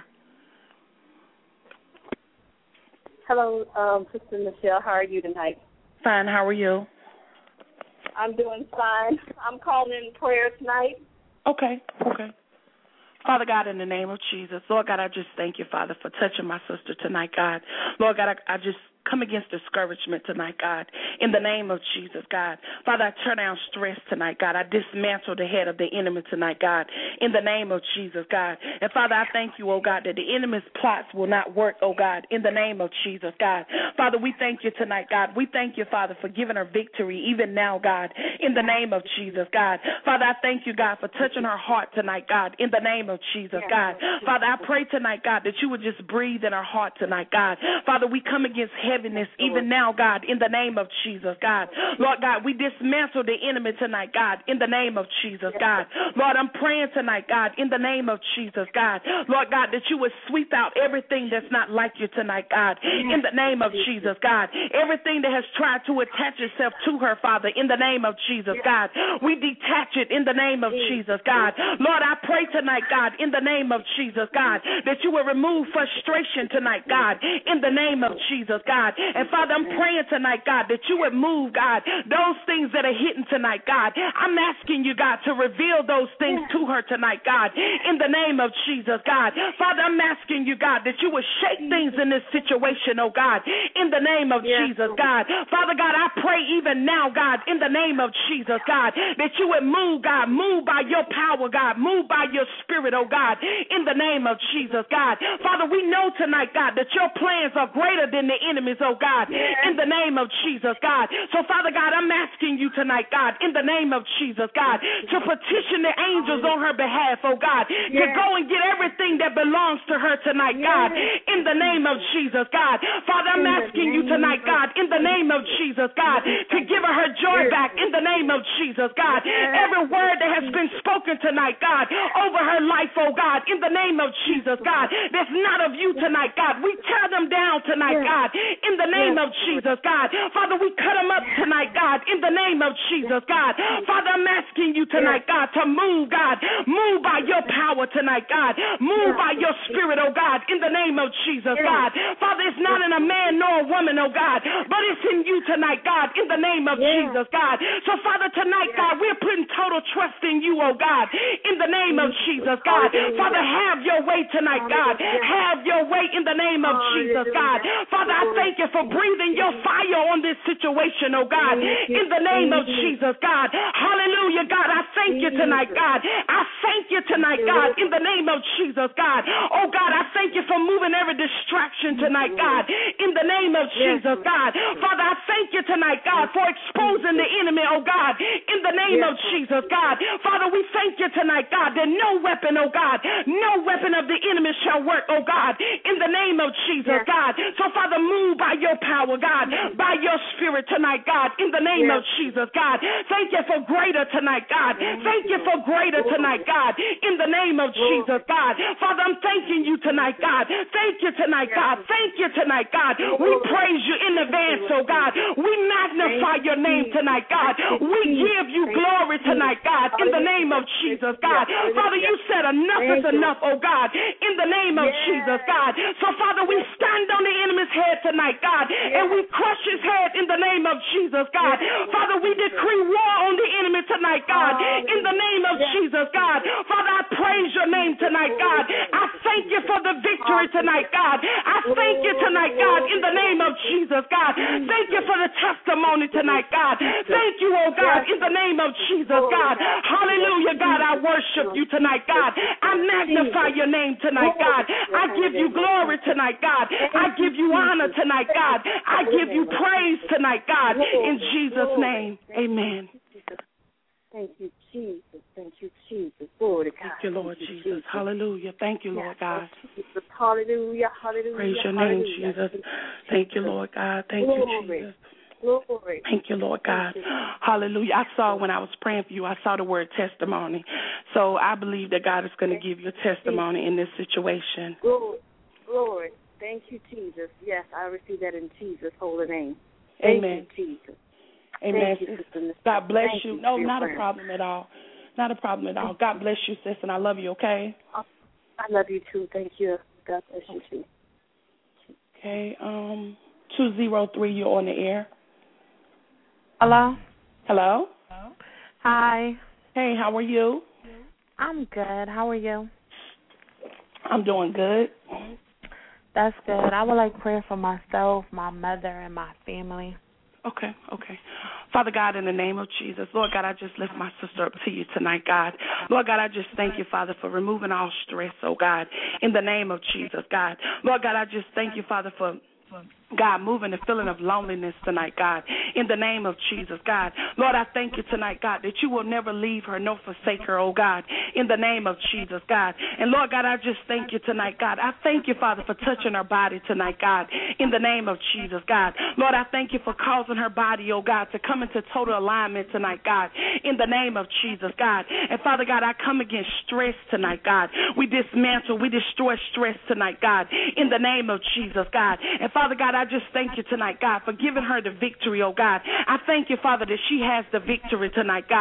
Hello, Sister Michelle. How are you tonight? Fine. How are you? I'm doing fine. I'm calling in prayer tonight. Okay. Father God, in the name of Jesus, Lord God, I just thank you, Father, for touching my sister tonight, God. Lord God, I just come against discouragement tonight, God, in the name of Jesus, God. Father, I turn down stress tonight, God. I dismantle the head of the enemy tonight, God, in the name of Jesus, God. And Father, I thank you, oh God, that the enemy's plots will not work, oh God, in the name of Jesus, God. Father, we thank you tonight, God. We thank you, Father, for giving her victory even now, God, in the name of Jesus, God. Father, I thank you, God, for touching her heart tonight, God, in the name of Jesus, God. Father, I pray tonight, God, that you would just breathe in her heart tonight, God. Father, we come against heaviness even now, God, in the name of Jesus, God. Lord God, we dismantle the enemy tonight, God, in the name of Jesus, God. Lord, I'm praying tonight, God, in the name of Jesus, God. Lord God, that you would sweep out everything that's not like you tonight, God, in the name of Jesus, God. Everything that has tried to attach itself to her, Father, in the name of Jesus, God. We detach it in the name of Jesus, God. Lord, I pray tonight, God, in the name of Jesus, God, that you will remove frustration tonight, God, in the name of Jesus, God. God. And Father, I'm praying tonight, God, that you would move, God, those things that are hidden tonight, God. I'm asking you, God, to reveal those things to her tonight, God, in the name of Jesus, God. Father, I'm asking you, God, that you would shake things in this situation, oh God, in the name of Jesus, God. Father God, I pray even now, God, in the name of Jesus, God, that you would move, God, move by your power, God, move by your spirit, oh God, in the name of Jesus, God. Father, we know tonight, God, that your plans are greater than the enemy's, oh God, in the name of Jesus, God. So, Father God, I'm asking you tonight, God, in the name of Jesus, God, to petition the angels on her behalf, oh God, to go and get everything that belongs to her tonight, God, in the name of Jesus, God. Father, I'm asking you tonight, God, in the name of Jesus, God, to give her joy back in the name of Jesus, God. Every word that has been spoken tonight, God, over her life, oh God, in the name of Jesus, God, that's not of you tonight, God. We tear them down tonight, God, in the name of Jesus, God. Father, we cut them up tonight, God, in the name of Jesus, God. Father, I'm asking you tonight, God, to move, God. Move by your power tonight, God. Move by your spirit, oh God, in the name of Jesus, God. Father, it's not in a man nor a woman, oh God, but it's in you tonight, God, in the name of Jesus, God. So, Father, tonight, God, we're putting total trust in you, oh God, in the name of Jesus, God. Father, have your way tonight, God. Have your way in the name of Jesus, God. Father, I thank you for breathing your fire on this situation, oh God, in the name of Jesus, God. Hallelujah, God. I thank you tonight, God. I thank you tonight, God, in the name of Jesus, God. Oh, God, I thank you for moving every distraction tonight, God, in the name of Jesus, God. Father, I thank you tonight, God, for exposing the enemy, oh God, in the name of Jesus, God. Father, we thank you tonight, God, that no weapon, oh God, no weapon of the enemy shall work, oh God, in the name of Jesus, God. So, Father, move by your power, God, by your spirit tonight, God, in the name of Jesus, God. Thank you for greater tonight, God. Thank you for greater tonight, God, in the name of Jesus, God. Father, I'm thanking you tonight, God. Thank you tonight, God. Thank you tonight, God. We praise you in advance, oh God. We magnify your name tonight, God. We give you glory tonight, God, in the name of Jesus, God. Father, you said enough is enough, oh God, in the name of Jesus, God. So, Father, we stand on the enemy's head tonight, God, and we crush his head in the name of Jesus, God. Father, we decree war on the enemy tonight, God, in the name of Jesus, God. Father, I praise your name tonight, God. I thank you for the victory tonight, God. I thank you tonight, God, in the name of Jesus, God. Thank you for the testimony tonight, God. Thank you, oh God, in the name of Jesus, God. Hallelujah, God. I worship you tonight, God. I magnify your name tonight, God. I give you glory tonight, God. I give you honor tonight, God. I give you praise tonight, God. In Jesus' name, amen. Thank you, Jesus. Thank you, Jesus. Glory to God. Thank you, Lord Jesus. Hallelujah. Thank you, Lord God. Hallelujah. Hallelujah. Praise your name, Jesus. Thank you, Lord God. Thank you, Jesus. Glory. Thank you, Lord God. Hallelujah. I saw when I was praying for you, I saw the word testimony. So I believe that God is going to give you a testimony in this situation. Glory. Thank you, Jesus. Yes, I receive that in Jesus' holy name. Amen. Thank you, Jesus. Amen. God bless you. No, not a friend. problem at all. Not a problem at all. God bless you, sis, and I love you, okay? I love you, too. Thank you. God bless you, too. Okay. 203, you're on the air. Hello? Hello? Hi. Hey, how are you? I'm good. How are you? I'm doing good. That's good. I would like prayer for myself, my mother, and my family. Okay. Father God, in the name of Jesus, Lord God, I just lift my sister up to you tonight, God. Lord God, I just thank you, Father, for removing all stress, oh God, in the name of Jesus, God. Lord God, I just thank you, Father, for God, moving the feeling of loneliness tonight, God, in the name of Jesus, God. Lord, I thank you tonight, God, that you will never leave her nor forsake her, oh God, in the name of Jesus, God. And Lord God, I just thank you tonight, God. I thank you, Father, for touching her body tonight, God, in the name of Jesus, God. Lord, I thank you for causing her body, oh God, to come into total alignment tonight, God, in the name of Jesus, God. And Father God, I come against stress tonight, God. We dismantle, we destroy stress tonight, God, in the name of Jesus, God. And Father God, I just thank you tonight, God, for giving her the victory, oh God. I thank you, Father, that she has the victory tonight, God,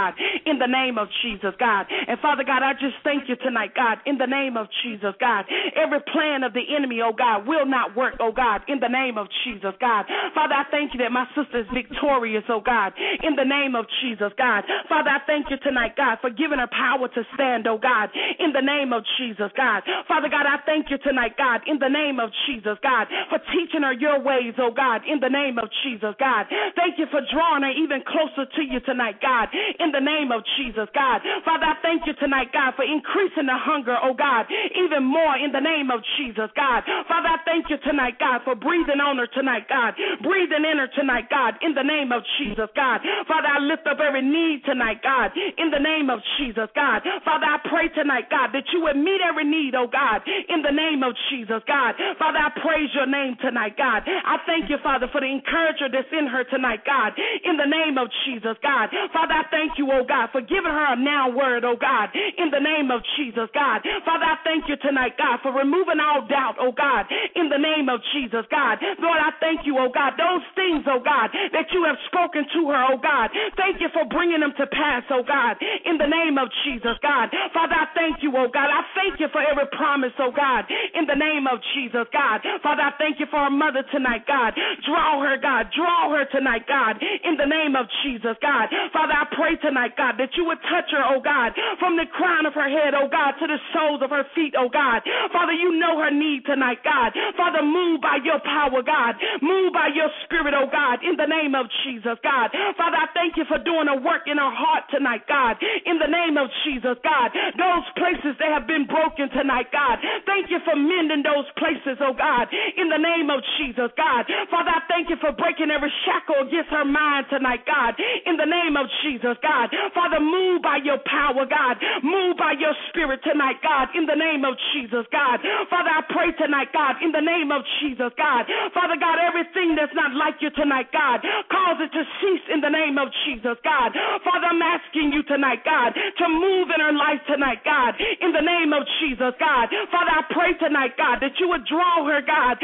in the name of Jesus, God. And Father God, I just thank you tonight, God, in the name of Jesus, God. Every plan of the enemy, oh God, will not work, oh God, in the name of Jesus, God. Father, I thank you that my sister is victorious, oh God, in the name of Jesus, God. Father, I thank you tonight, God, for giving her power to stand, oh God, in the name of Jesus, God. Father God, I thank you tonight, God, in the name of Jesus, God, for teaching her your ways, oh God, in the name of Jesus, God. Thank you for drawing her even closer to you tonight, God, in the name of Jesus, God. Father, I thank you tonight, God, for increasing the hunger, oh God, even more in the name of Jesus, God. Father, I thank you tonight, God, for breathing on her tonight, God, breathing in her tonight, God, in the name of Jesus, God. Father, I lift up every need tonight, God, in the name of Jesus, God. Father, I pray tonight, God, that you would meet every need, oh God, in the name of Jesus, God. Father, I praise your name tonight, God. I thank you, Father, for the encourager that's in her tonight, God, in the name of Jesus, God. Father, I thank you, oh God, for giving her a now word, oh God, in the name of Jesus, God. Father, I thank you tonight, God, for removing all doubt, oh God, in the name of Jesus, God. Lord, I thank you, oh God, those things, oh God, that you have spoken to her, oh God. Thank you for bringing them to pass, oh God, in the name of Jesus, God. Father, I thank you, oh God. I thank you for every promise, oh God, in the name of Jesus, God. Father, I thank you for our mother tonight, God. Draw her, God. Draw her tonight, God, in the name of Jesus, God. Father, I pray tonight, God, that you would touch her, oh God, from the crown of her head, oh God, to the soles of her feet, oh God. Father, you know her need tonight, God. Father, move by your power, God. Move by your spirit, oh God, in the name of Jesus, God. Father, I thank you for doing a work in her heart tonight, God, in the name of Jesus, God. Those places that have been broken tonight, God. Thank you for mending those places, oh God, in the name of Jesus, God. Father, I thank you for breaking every shackle against her mind tonight, God, in the name of Jesus, God. Father, move by your power, God. Move by your spirit tonight, God, in the name of Jesus, God. Father, I pray tonight, God, in the name of Jesus, God. Father God, everything that's not like you tonight, God, cause it to cease in the name of Jesus, God. Father, I'm asking you tonight, God, to move in her life tonight, God, in the name of Jesus, God. Father, I pray tonight, God, that you would draw her, God,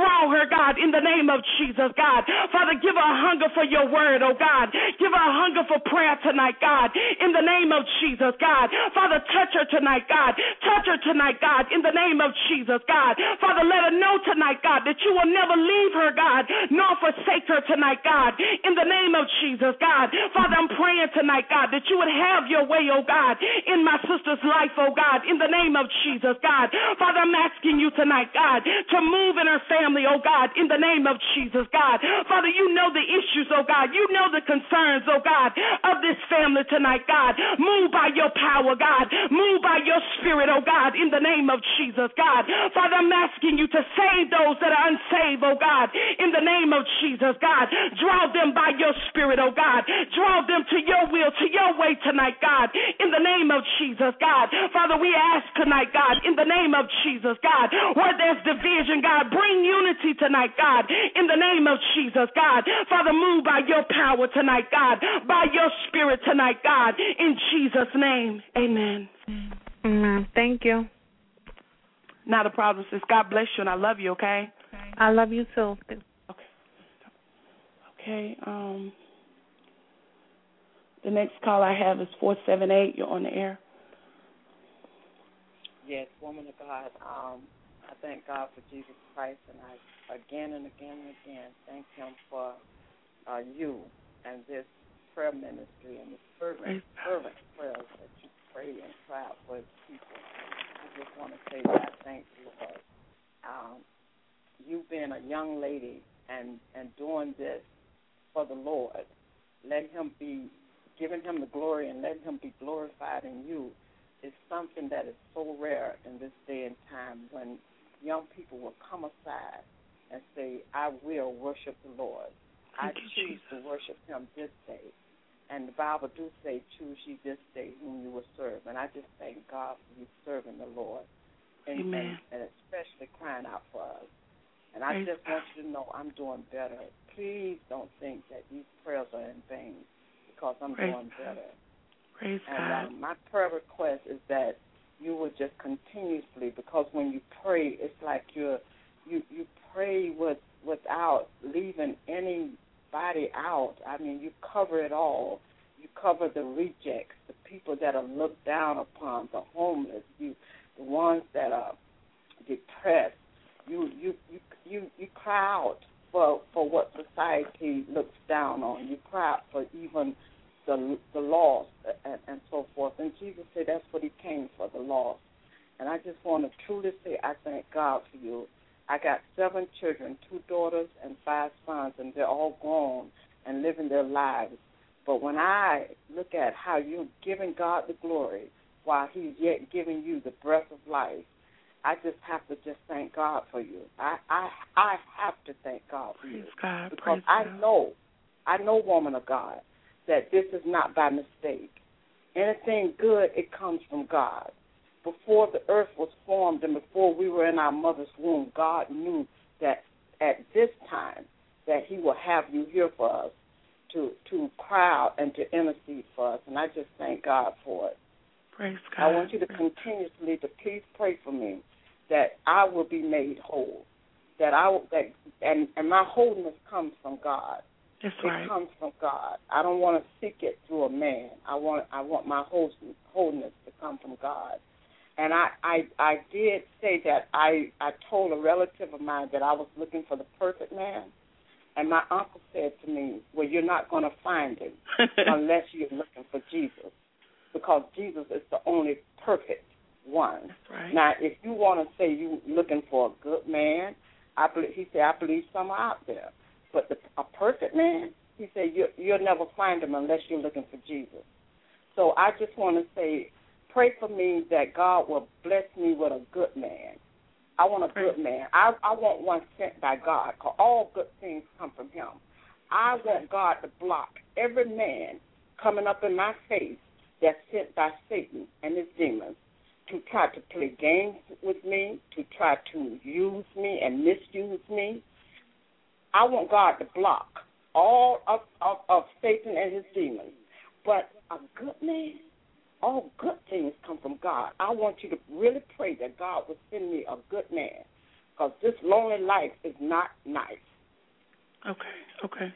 in the name of Jesus, God. Father, give her a hunger for your word, oh God. Give her a hunger for prayer tonight, God, in the name of Jesus, God. Father, touch her tonight, God. Touch her tonight, God, in the name of Jesus, God. Father, let her know tonight, God, that you will never leave her, God, nor forsake her tonight, God, in the name of Jesus, God. Father, I'm praying tonight, God, that you would have your way, oh God, in my sister's life, oh God, in the name of Jesus, God. Father, I'm asking you tonight, God, to move in her family, oh God, in the name of Jesus, God. Father, you know the issues, oh God. You know the concerns, oh God, of this family tonight, God. Move by your power, God. Move by your spirit, oh God, in the name of Jesus, God. Father, I'm asking you to save those that are unsaved, oh God, in the name of Jesus, God. Draw them by your spirit, oh God. Draw them to your will, to your way tonight, God, in the name of Jesus, God. Father, we ask tonight, God, in the name of Jesus, God, where there's division, God, bring unity tonight, God, in the name of Jesus, God. Father, move by your power tonight, God, by your spirit tonight, God, in Jesus' name, amen. Amen. Thank you. Not a problem, sis. God bless you, and I love you, okay? I love you too. Okay. The next call I have is 478. You're on the air. Yes, woman of God. I thank God for Jesus Christ, and I again and again and again thank Him for you and this prayer ministry and the fervent prayers that you pray and cry out for His people. I just want to say that I thank you for you being a young lady and doing this for the Lord. Let Him be, giving Him the glory and letting Him be glorified in you is something that is so rare in this day and time when young people will come aside and say, I will worship the Lord. I choose to worship Him this day. And the Bible do say, choose ye this day whom you will serve. And I just thank God for you serving the Lord. And, Amen. And especially crying out for us. And I just want you to know I'm doing better. Please don't think that these prayers are in vain because I'm doing better. Praise and God. My prayer request is that you would just continuously, because when you pray, it's like you pray without leaving anybody out. I mean, you cover it all. You cover the rejects, the people that are looked down upon, the homeless, the ones that are depressed. You cry out for what society looks down on. You cry out for even the lost and so forth. And Jesus said that's what he came for, the lost. And I just want to truly say I thank God for you. I got 7 children, 2 daughters and 5 sons, and they're all grown and living their lives. But when I look at how you're giving God the glory while he's yet giving you the breath of life, I just have to just thank God for you. I have to thank God for you. God, because I know, woman of God, that this is not by mistake. Anything good, it comes from God. Before the earth was formed and before we were in our mother's womb, God knew that at this time that he will have you here for us to cry out and to intercede for us. And I just thank God for it. Praise God. I want you to continuously to please pray for me that I will be made whole. And my wholeness comes from God. That's right. It comes from God. I don't want to seek it through a man. I want my wholeness to come from God. And I did say that I told a relative of mine that I was looking for the perfect man. And my uncle said to me, well, you're not going to find him unless you're looking for Jesus, because Jesus is the only perfect one. Right. Now, if you want to say you're looking for a good man, I believe some are out there. But a perfect man, he said, you'll never find him unless you're looking for Jesus. So I just want to say, pray for me that God will bless me with a good man. I want a good man. I want one sent by God, because all good things come from him. I want God to block every man coming up in my face that's sent by Satan and his demons to try to play games with me, to try to use me and misuse me. I want God to block all of Satan and his demons. But a good man, all good things come from God. I want you to really pray that God will send me a good man, because this lonely life is not nice. Okay.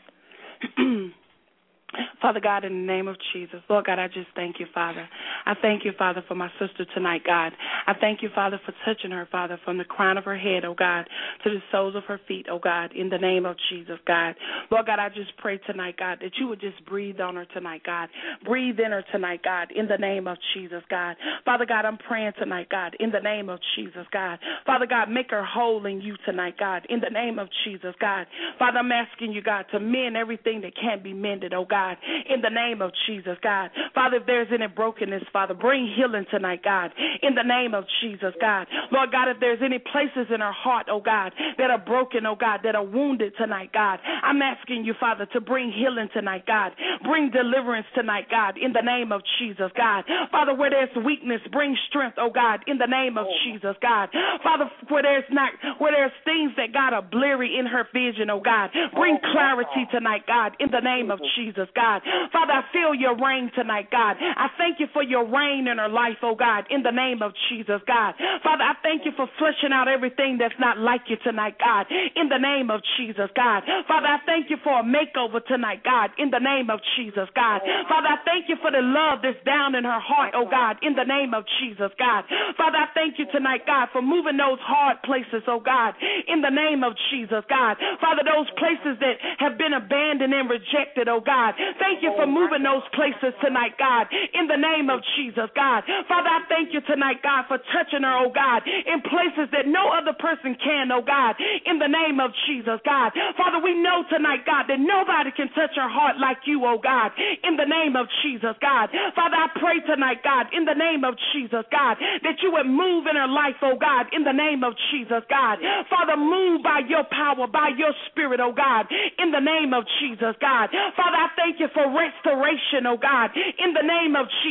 Father God, in the name of Jesus, Lord God, I just thank you, Father. I thank you, Father, for my sister tonight, God. I thank you, Father, for touching her, Father, from the crown of her head, oh God, to the soles of her feet, oh God, in the name of Jesus, God. Lord God, I just pray tonight, God, that you would just breathe on her tonight, God. Breathe in her tonight, God, in the name of Jesus, God. Father God, I'm praying tonight, God, in the name of Jesus, God. Father God, make her whole in you tonight, God, in the name of Jesus, God. Father, I'm asking you, God, to mend everything that can't be mended, oh God, in the name of Jesus, God. Father, if there's any brokenness, Father, bring healing tonight, God, in the name of Jesus, God. Lord God, if there's any places in her heart, oh God, that are broken, oh God, that are wounded tonight, God, I'm asking you, Father, to bring healing tonight, God. Bring deliverance tonight, God, in the name of Jesus, God. Father, where there's weakness, bring strength, oh God, in the name of Jesus, God. Father, where there's things that, God, are blurry in her vision, oh God, bring clarity tonight, God, in the name of Jesus, God. Father, I feel your reign tonight, God. I thank you for your reign in her life, oh God, in the name of Jesus, God. Father, I thank you for fleshing out everything that's not like you tonight, God, in the name of Jesus, God. Father, I thank you for a makeover tonight, God, in the name of Jesus, God. Father, I thank you for the love that's down in her heart, oh God, in the name of Jesus, God. Father, I thank you tonight, God, for moving those hard places, oh God, in the name of Jesus, God. Father, those places that have been abandoned and rejected, oh God. Thank you for moving those places tonight, God, in the name of Jesus, God. Father, I thank you tonight, God, for touching her, oh God, in places that no other person can, oh God, in the name of Jesus, God. Father, we know tonight, God, that nobody can touch her heart like you, oh God, in the name of Jesus, God. Father, I pray tonight, God, in the name of Jesus, God, that you would move in her life, oh God, in the name of Jesus, God. Father, move by your power, by your spirit, oh God, in the name of Jesus, God. Father, I thank you for restoration, oh God, in the name of Jesus, God.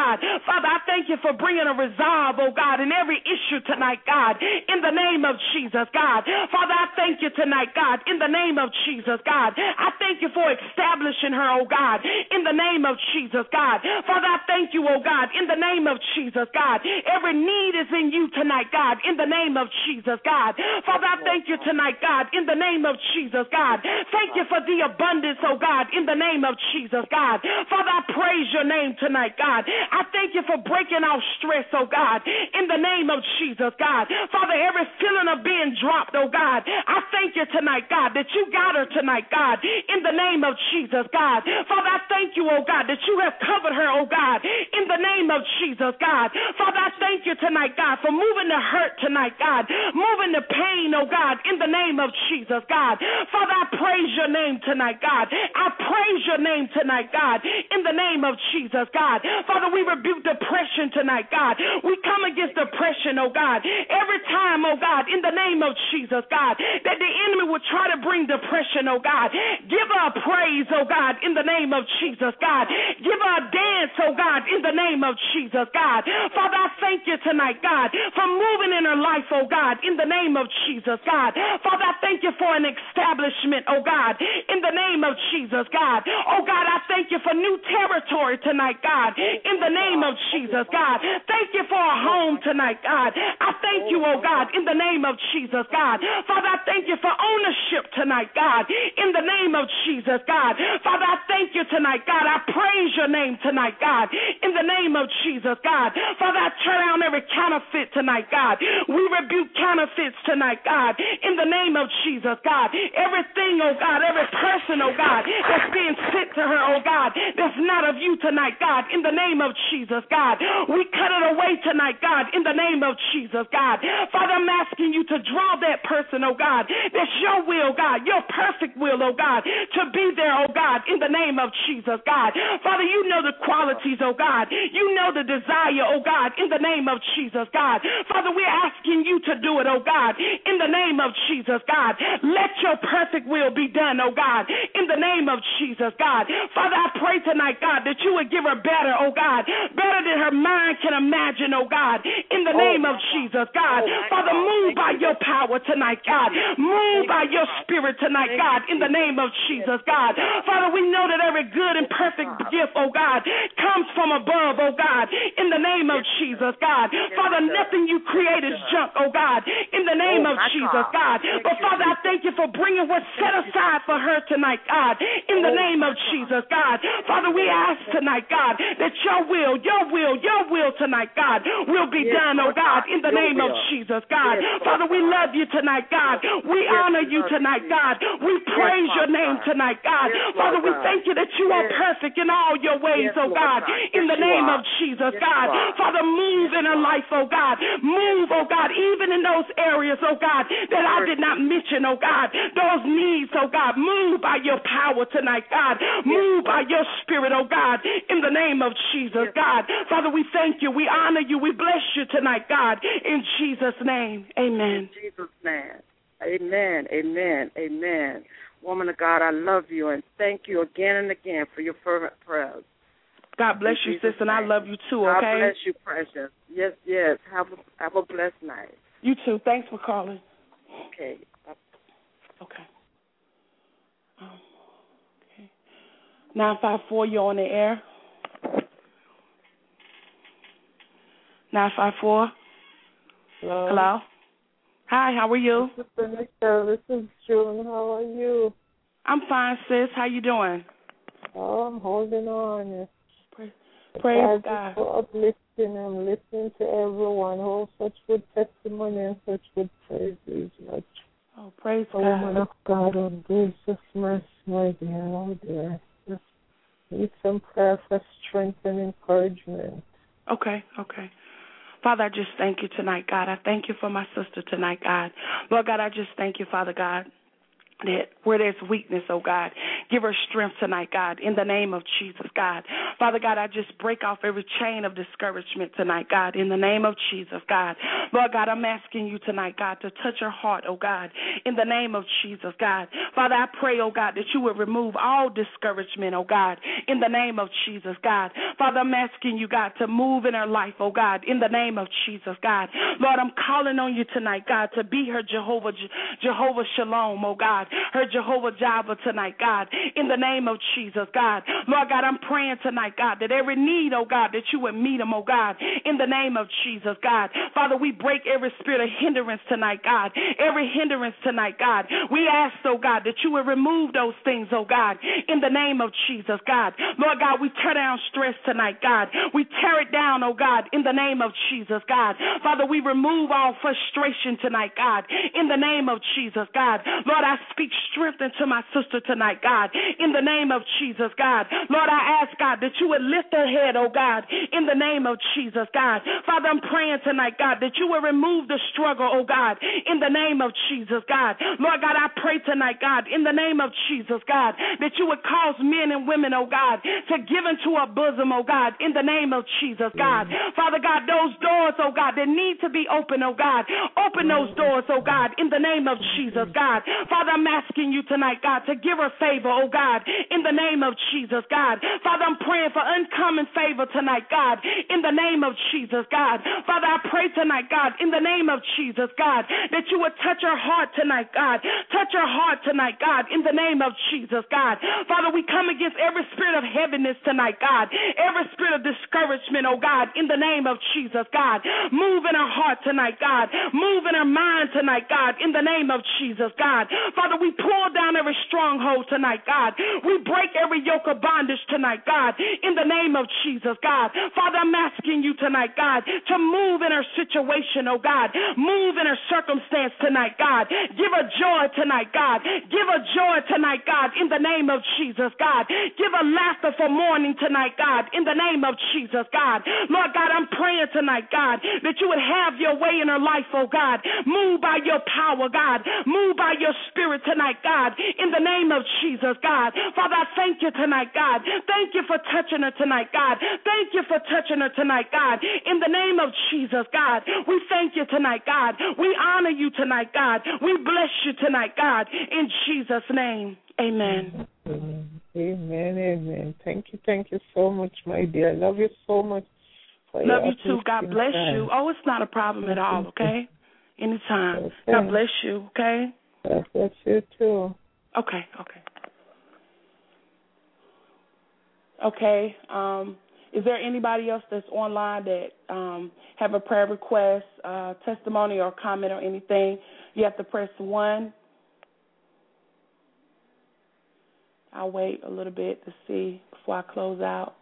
God. Father, I thank you for bringing a resolve, oh God, in every issue tonight, God, in the name of Jesus, God. Father, I thank you tonight, God, in the name of Jesus, God. I thank you for establishing her, oh God, in the name of Jesus, God. Father, I thank you, oh God, in the name of Jesus, God. Every need is in you tonight, God, in the name of Jesus, God. Father, I thank you tonight, God, in the name of Jesus, God. Thank you for the abundance, oh God, in the name of Jesus, God. Father, I praise your name tonight, God. I thank you for breaking off stress, oh God, in the name of Jesus, God. Father, every feeling of being dropped, oh God, I thank you tonight, God, that you got her tonight, God, in the name of Jesus, God. Father, I thank you, oh God, that you have covered her, oh God, in the name of Jesus, God. Father, I thank you tonight, God, for moving the hurt tonight, God, moving the pain, oh God, in the name of Jesus, God. Father, I praise your name tonight, God. I praise your name tonight, God, in the name of Jesus, God. Father, we rebuke depression tonight, God. We come against depression, oh God, every time, oh God, in the name of Jesus, God, that the enemy will try to bring depression, oh God. Give her a praise, oh God, in the name of Jesus, God. Give her a dance, oh God, in the name of Jesus, God. Father, I thank you tonight, God, for moving in her life, oh God, in the name of Jesus, God. Father, I thank you for an establishment, oh God, in the name of Jesus, God. Oh God, I thank you for new territory tonight, God, in the name of Jesus, God. Thank you for a home tonight, God. I thank you, oh God, in the name of Jesus, God. Father, I thank you for ownership tonight, God, in the name of Jesus, God. Father, I thank you tonight, God. I praise your name tonight, God, in the name of Jesus, God. Father, I turn down every counterfeit tonight, God. We rebuke counterfeits tonight, God, in the name of Jesus, God. Everything, oh God, every person, oh God, that's being sent to her, oh God, that's not of you tonight, God, in the name of Jesus, God. We cut it away tonight, God, in the name of Jesus, God. Father, I'm asking you to draw that person, oh God, that's your will, God, your perfect will, oh God, to be there, oh God, in the name of Jesus, God. Father, you know the qualities, oh God. You know the desire, oh God, in the name of Jesus, God. Father, we're asking you to do it, oh God, in the name of Jesus, God. Let your perfect will be done, oh God, in the name of Jesus, God. Father, I pray tonight, God, that you would give her better, oh God, better than her mind can imagine, oh God, in the name of Jesus, God. Father, move by your power tonight, God. Move by your spirit tonight, God, in the name of Jesus, God. Father, we know that every good and perfect gift, oh God, comes from above, oh God, in the name of Jesus, God. Father, nothing you create is junk, oh God, in the name of Jesus, God. But Father, I thank you for bringing what's set aside for her tonight, God, in the name of Jesus, God. Father, we ask tonight, God, that your will tonight, God, will be done, oh God, in the name of Jesus, God. Father, we love you tonight, God. We honor you tonight, God. We praise your name tonight, God. Father, we thank you that you are perfect in all your ways, oh God, in the name of Jesus, God. Father, move in her life, oh God. Move, oh God, even in those areas, oh God, that I did not mention, oh God. Those needs, oh God. Move by your power tonight, God. Move by your spirit, oh God, in the name of Jesus, God. Father, we thank you. We honor you. We bless you tonight, God, in Jesus' name. Amen. In Jesus' name. Amen, amen, amen. Woman of God, I love you and thank you again and again for your fervent prayers. God bless you, sis, and I love you too, okay? God bless you, precious. Yes, yes. Have a blessed night. You too. Thanks for calling. Okay. Okay. 954, you're on the air. 954. Hello. Hello. Hi, how are you? This is June. How are you? I'm fine, sis. How you doing? Oh, I'm holding on. Praise God. For uplifting. I'm listening to everyone. Oh, such good testimony and such good praises. Oh, praise God. Woman of God, oh, gracious mercy, my dear. Oh, dear. Just need some prayer for strength and encouragement. Okay. Father, I just thank you tonight, God. I thank you for my sister tonight, God. Lord God, I just thank you, Father God, that where there's weakness, oh God, give her strength tonight, God, in the name of Jesus, God. Father God, I just break off every chain of discouragement tonight, God, in the name of Jesus, God. Lord God, I'm asking you tonight, God, to touch her heart, oh God, in the name of Jesus, God. Father, I pray, oh God, that you would remove all discouragement, oh God, in the name of Jesus, God. Father, I'm asking you, God, to move in her life, oh God, in the name of Jesus, God. Lord, I'm calling on you tonight, God, to be her Jehovah Shalom, oh God, her Jehovah Jireh tonight, God, in the name of Jesus, God. Lord God, I'm praying tonight, God, that every need, oh God, that you would meet them, oh God, in the name of Jesus, God. Father, we break every spirit of hindrance tonight, God, every hindrance tonight, God. We ask, oh God, that you would remove those things, oh God, in the name of Jesus, God. Lord God, we tear down stress tonight, God. We tear it down, oh God, in the name of Jesus, God. Father, we remove all frustration tonight, God, in the name of Jesus, God. Lord, I speak strength into my sister tonight, God, in the name of Jesus, God. Lord, I ask, God, that you would lift her head, oh God, in the name of Jesus, God. Father, I'm praying tonight, God, that you will remove the struggle, oh God, in the name of Jesus, God. Lord God, I pray tonight, God, in the name of Jesus, God, that you would cause men and women, oh God, to give into her bosom, oh God, in the name of Jesus, God. Father God, those doors, oh God, that need to be open, oh God, open those doors, oh God, in the name of Jesus, God. Father, I'm asking you tonight, God, to give her favor, oh God, in the name of Jesus, God. Father, I'm praying for uncommon favor tonight, God, in the name of Jesus, God. Father, I pray tonight, God, in the name of Jesus, God, that you would touch her heart tonight, God. Touch her heart tonight, God, in the name of Jesus, God. Father, we come against every spirit of heaviness tonight, God, every spirit of discouragement, oh God, in the name of Jesus, God. Move in her heart tonight, God. Move in her mind tonight, God, in the name of Jesus, God. Father, we pull down every stronghold tonight, God. We break every yoke of bondage tonight, God, in the name of Jesus, God. Father, I'm asking you tonight, God, to move in her situation, oh God. Move in her circumstance tonight, God. Give her joy tonight, God. Give her joy tonight, God, in the name of Jesus, God. Give her laughter for mourning tonight, God, in the name of Jesus, God. Lord God, I'm praying tonight, God, that you would have your way in her life, oh God. Move by your power, God. Move by your spirit tonight, God, in the name of Jesus, God. Father, I thank you tonight, God. Thank you for touching her tonight, God. Thank you for touching her tonight, God, in the name of Jesus, God. We thank you tonight, God. We honor you tonight, God. We bless you tonight, God, in Jesus' name. Amen. Amen, amen. Thank you so much, my dear. I love you so much. Love you too. God bless you. Oh, it's not a problem at all, okay? Anytime. Okay. God bless you, okay? God bless you too. Okay. Okay. Is there anybody else that's online that have a prayer request, testimony, or comment or anything? You have to press 1. I'll wait a little bit to see before I close out.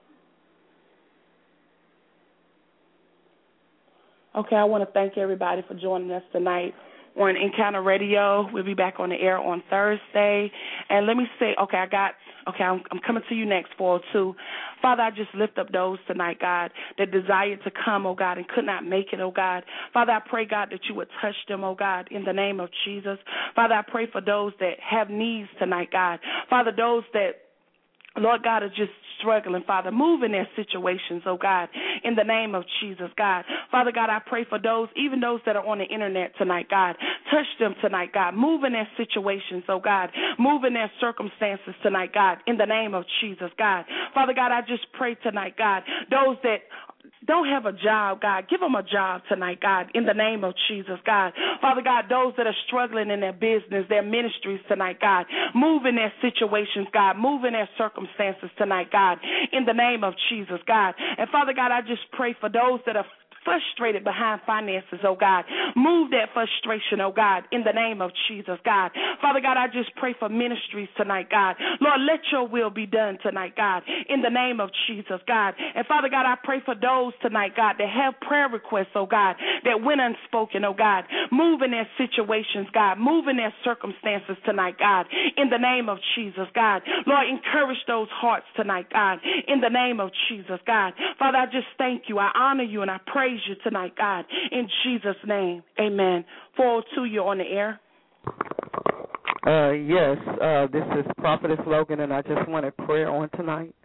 Okay, I want to thank everybody for joining us tonight on Encounter Radio. We'll be back on the air on Thursday. And let me say, I'm coming to you next, 402. Father, I just lift up those tonight, God, that desired to come, oh God, and could not make it, oh God. Father, I pray, God, that you would touch them, oh God, in the name of Jesus. Father, I pray for those that have needs tonight, God. Father, those that, Lord God, are just struggling, Father. Move in their situations, oh God, in the name of Jesus, God. Father God, I pray for those, even those that are on the internet tonight, God. Touch them tonight, God. Move in their situations, oh God. Move in their circumstances tonight, God, in the name of Jesus, God. Father God, I just pray tonight, God, those that don't have a job, God, give them a job tonight, God, in the name of Jesus, God. Father God, those that are struggling in their business, their ministries tonight, God, move in their situations, God, move in their circumstances tonight, God, in the name of Jesus, God. And Father God, I just pray for those that are frustrated behind finances, oh God. Move that frustration, oh God, in the name of Jesus, God. Father God, I just pray for ministries tonight, God. Lord, let your will be done tonight, God, in the name of Jesus, God. And Father God, I pray for those tonight, God, that have prayer requests, oh God, that went unspoken, oh God. Move in their situations, God. Move in their circumstances tonight, God, in the name of Jesus, God. Lord, encourage those hearts tonight, God, in the name of Jesus, God. Father, I just thank you. I honor you and I praise you tonight, God, in Jesus' name. Amen. 402, you're on the air. Yes, this is Prophetess Logan, and I just wanted prayer on tonight.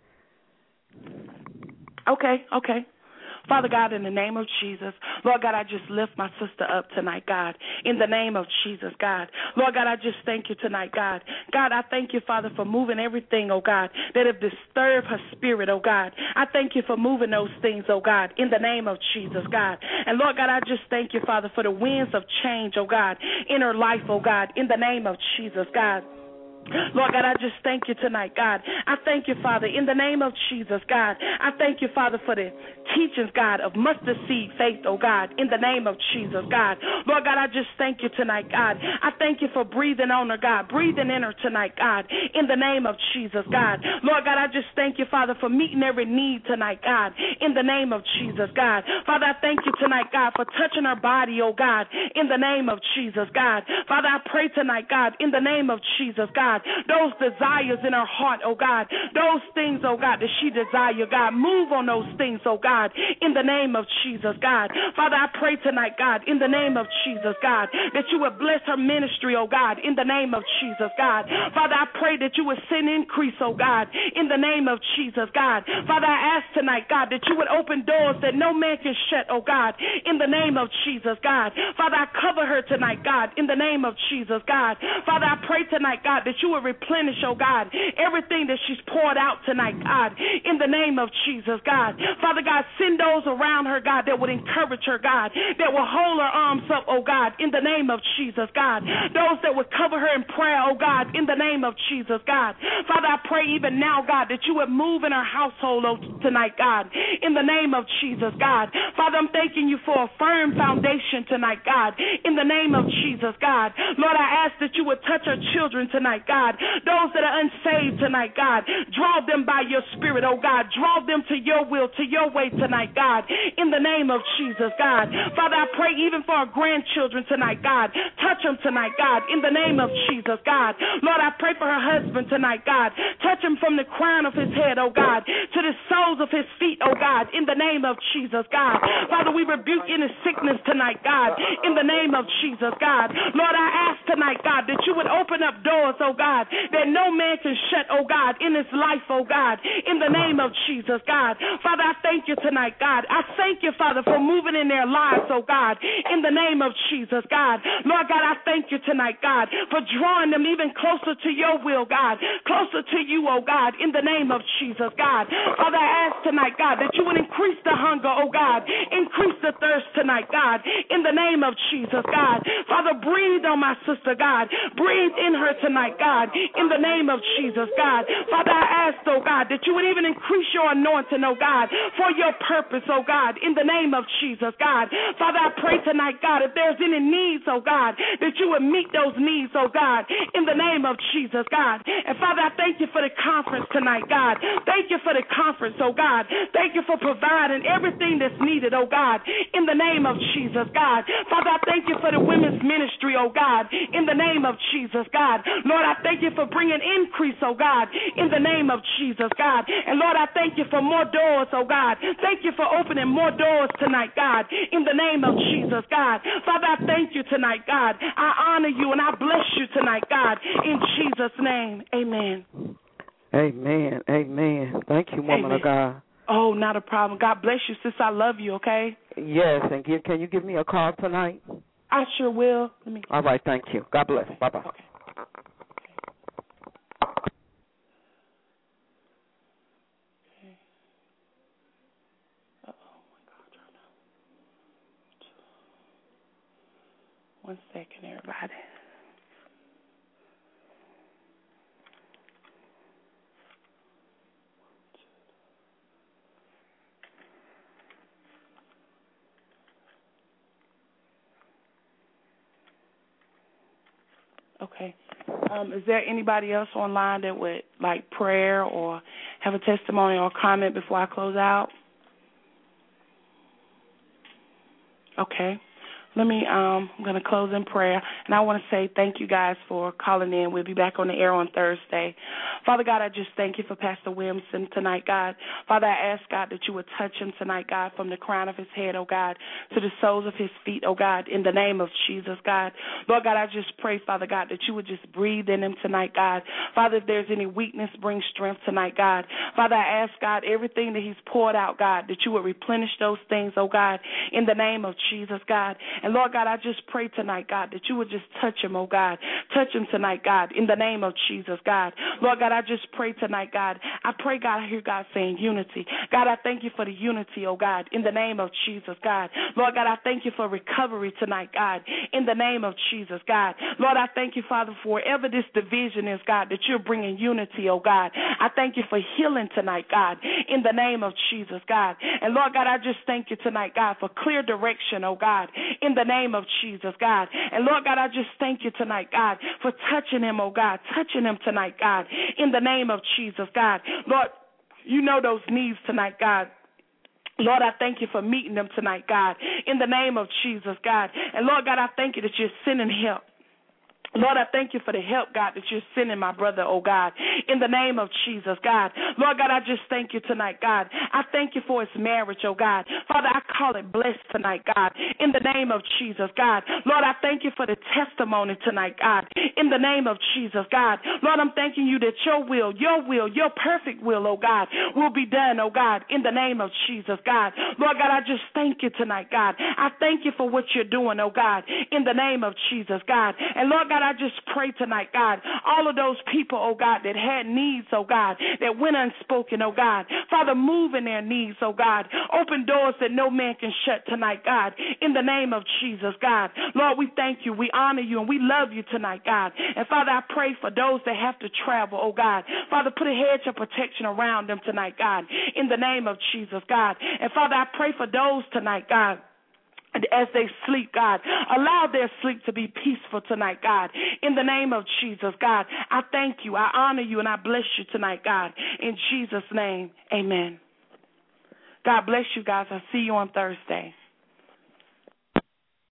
Okay. Father God, in the name of Jesus, Lord God, I just lift my sister up tonight, God, in the name of Jesus, God. Lord God, I just thank you tonight, God. God, I thank you, Father, for moving everything, oh God, that have disturbed her spirit, oh God. I thank you for moving those things, oh God, in the name of Jesus, God. And Lord God, I just thank you, Father, for the winds of change, oh God, in her life, oh God, in the name of Jesus, God. Lord God, I just thank you tonight, God. I thank you, Father, in the name of Jesus, God. I thank you, Father, for the teachings, God, of mustard seed faith, oh God, in the name of Jesus, God. Lord God, I just thank you tonight, God. I thank you for breathing on her, God, breathing in her tonight, God, in the name of Jesus, God. Lord God, I just thank you, Father, for meeting every need tonight, God, in the name of Jesus, God. Father, I thank you tonight, God, for touching her body, oh God, in the name of Jesus, God. Father, I pray tonight, God, in the name of Jesus, God, those desires in her heart, oh God, those things, oh God, that she desire, God, move on those things, oh God, in the name of Jesus, God. Father, I pray tonight, God, in the name of Jesus, God, that you would bless her ministry, oh God, in the name of Jesus, God. Father, I pray that you would send increase, oh God, in the name of Jesus, God. Father, I ask tonight, God, that you would open doors that no man can shut, oh God, in the name of Jesus, God. Father, I cover her tonight, God, in the name of Jesus, God. Father, I pray tonight, God, that you would replenish, oh God, everything that she's poured out tonight, God, in the name of Jesus, God. Father God, send those around her, God, that would encourage her, God, that will hold her arms up, oh God, in the name of Jesus, God. Those that would cover her in prayer, oh God, in the name of Jesus, God. Father, I pray even now, God, that you would move in her household tonight, God, in the name of Jesus, God. Father, I'm thanking you for a firm foundation tonight, God, in the name of Jesus, God. Lord, I ask that you would touch her children tonight, God. Those that are unsaved tonight, God, draw them by your spirit, oh God. Draw them to your will, to your way tonight, God, in the name of Jesus, God. Father, I pray even for our grandchildren tonight, God. Touch them tonight, God, in the name of Jesus, God. Lord, I pray for her husband tonight, God. Touch him from the crown of his head, oh God, to the soles of his feet, oh God, in the name of Jesus, God. Father, we rebuke any sickness tonight, God, in the name of Jesus, God. Lord, I ask tonight, God, that you would open up doors, oh God, that no man can shut, oh God, in his life, oh God, in the name of Jesus, God. Father, I thank you tonight, God. I thank you, Father, for moving in their lives, oh God, in the name of Jesus, God. Lord God, I thank you tonight, God, for drawing them even closer to your will, God, closer to you, oh God, in the name of Jesus, God. Father, I ask tonight, God, that you would increase the hunger, oh God, increase the thirst tonight, God, in the name of Jesus, God. Father, breathe on my sister, God. Breathe in her tonight, God, in the name of Jesus, God. Father, I ask, oh God, that you would even increase your anointing, oh God, for your purpose, oh God, in the name of Jesus, God. Father, I pray tonight, God, if there's any needs, oh God, that you would meet those needs, oh God, in the name of Jesus, God. And Father, I thank you for the conference tonight, God. Thank you for the conference, oh God. Thank you for providing everything that's needed, oh God, in the name of Jesus, God. Father, I thank you for the women's ministry, oh God, in the name of Jesus, God. Lord, I thank you for bringing increase, oh God, in the name of Jesus, God. And Lord, I thank you for more doors, oh God. Thank you for opening more doors tonight, God, in the name of Jesus, God. Father, I thank you tonight, God. I honor you and I bless you tonight, God, in Jesus' name. Amen. Amen. Amen. Thank you, woman of God. Oh, not a problem. God bless you, sis. I love you, okay? Yes, and can you give me a call tonight? I sure will. All right, thank you. God bless. Okay. Bye-bye. Okay. One second, everybody. Okay. Is there anybody else online that would like prayer or have a testimony or comment before I close out? Okay. I'm going to close in prayer, and I want to say thank you guys for calling in. We'll be back on the air on Thursday. Father God, I just thank you for Pastor Williamson tonight, God. Father, I ask, God, that you would touch him tonight, God, from the crown of his head, oh God, to the soles of his feet, oh God, in the name of Jesus, God. Lord God, I just pray, Father God, that you would just breathe in him tonight, God. Father, if there's any weakness, bring strength tonight, God. Father, I ask, God, everything that he's poured out, God, that you would replenish those things, oh God, in the name of Jesus, God. And Lord God, I just pray tonight, God, that you would just touch him, oh God. Touch him tonight, God, in the name of Jesus, God. Lord God, I just pray tonight, God. I pray, God, I hear God saying unity. God, I thank you for the unity, oh God, in the name of Jesus, God. Lord God, I thank you for recovery tonight, God, in the name of Jesus, God. Lord, I thank you, Father, for wherever this division is, God, that you're bringing unity, oh God. I thank you for healing tonight, God, in the name of Jesus, God. And Lord God, I just thank you tonight, God, for clear direction, oh God, in the name of Jesus, God. And Lord God, I just thank you tonight, God, for touching him, oh God, touching him tonight, God, in the name of Jesus, God. Lord, you know those needs tonight, God. Lord, I thank you for meeting them tonight, God, in the name of Jesus, God. And Lord God, I thank you that you're sending help. Lord, I thank you for the help, God, that you're sending my brother, oh God, in the name of Jesus, God. Lord God, I just thank you tonight, God. I thank you for his marriage, oh God. Father, I call it blessed tonight, God, in the name of Jesus, God. Lord, I thank you for the testimony tonight, God, in the name of Jesus, God. Lord, I'm thanking you that your perfect will, oh God, will be done, oh God, in the name of Jesus, God. Lord God, I just thank you tonight, God. I thank you for what you're doing, oh God, in the name of Jesus, God. And Lord God, I just pray tonight, God, all of those people, oh God, that had needs, oh God, that went unspoken, oh God. Father, move in their needs, oh God. Open doors that no man can shut tonight, God, in the name of Jesus, God. Lord, we thank you, we honor you, and we love you tonight, God. And Father, I pray for those that have to travel, oh God. Father, put a hedge of protection around them tonight, God, in the name of Jesus, God. And Father, I pray for those tonight, God, as they sleep, God. Allow their sleep to be peaceful tonight, God. In the name of Jesus, God, I thank you, I honor you, and I bless you tonight, God. In Jesus' name, amen. God bless you guys. I'll see you on Thursday.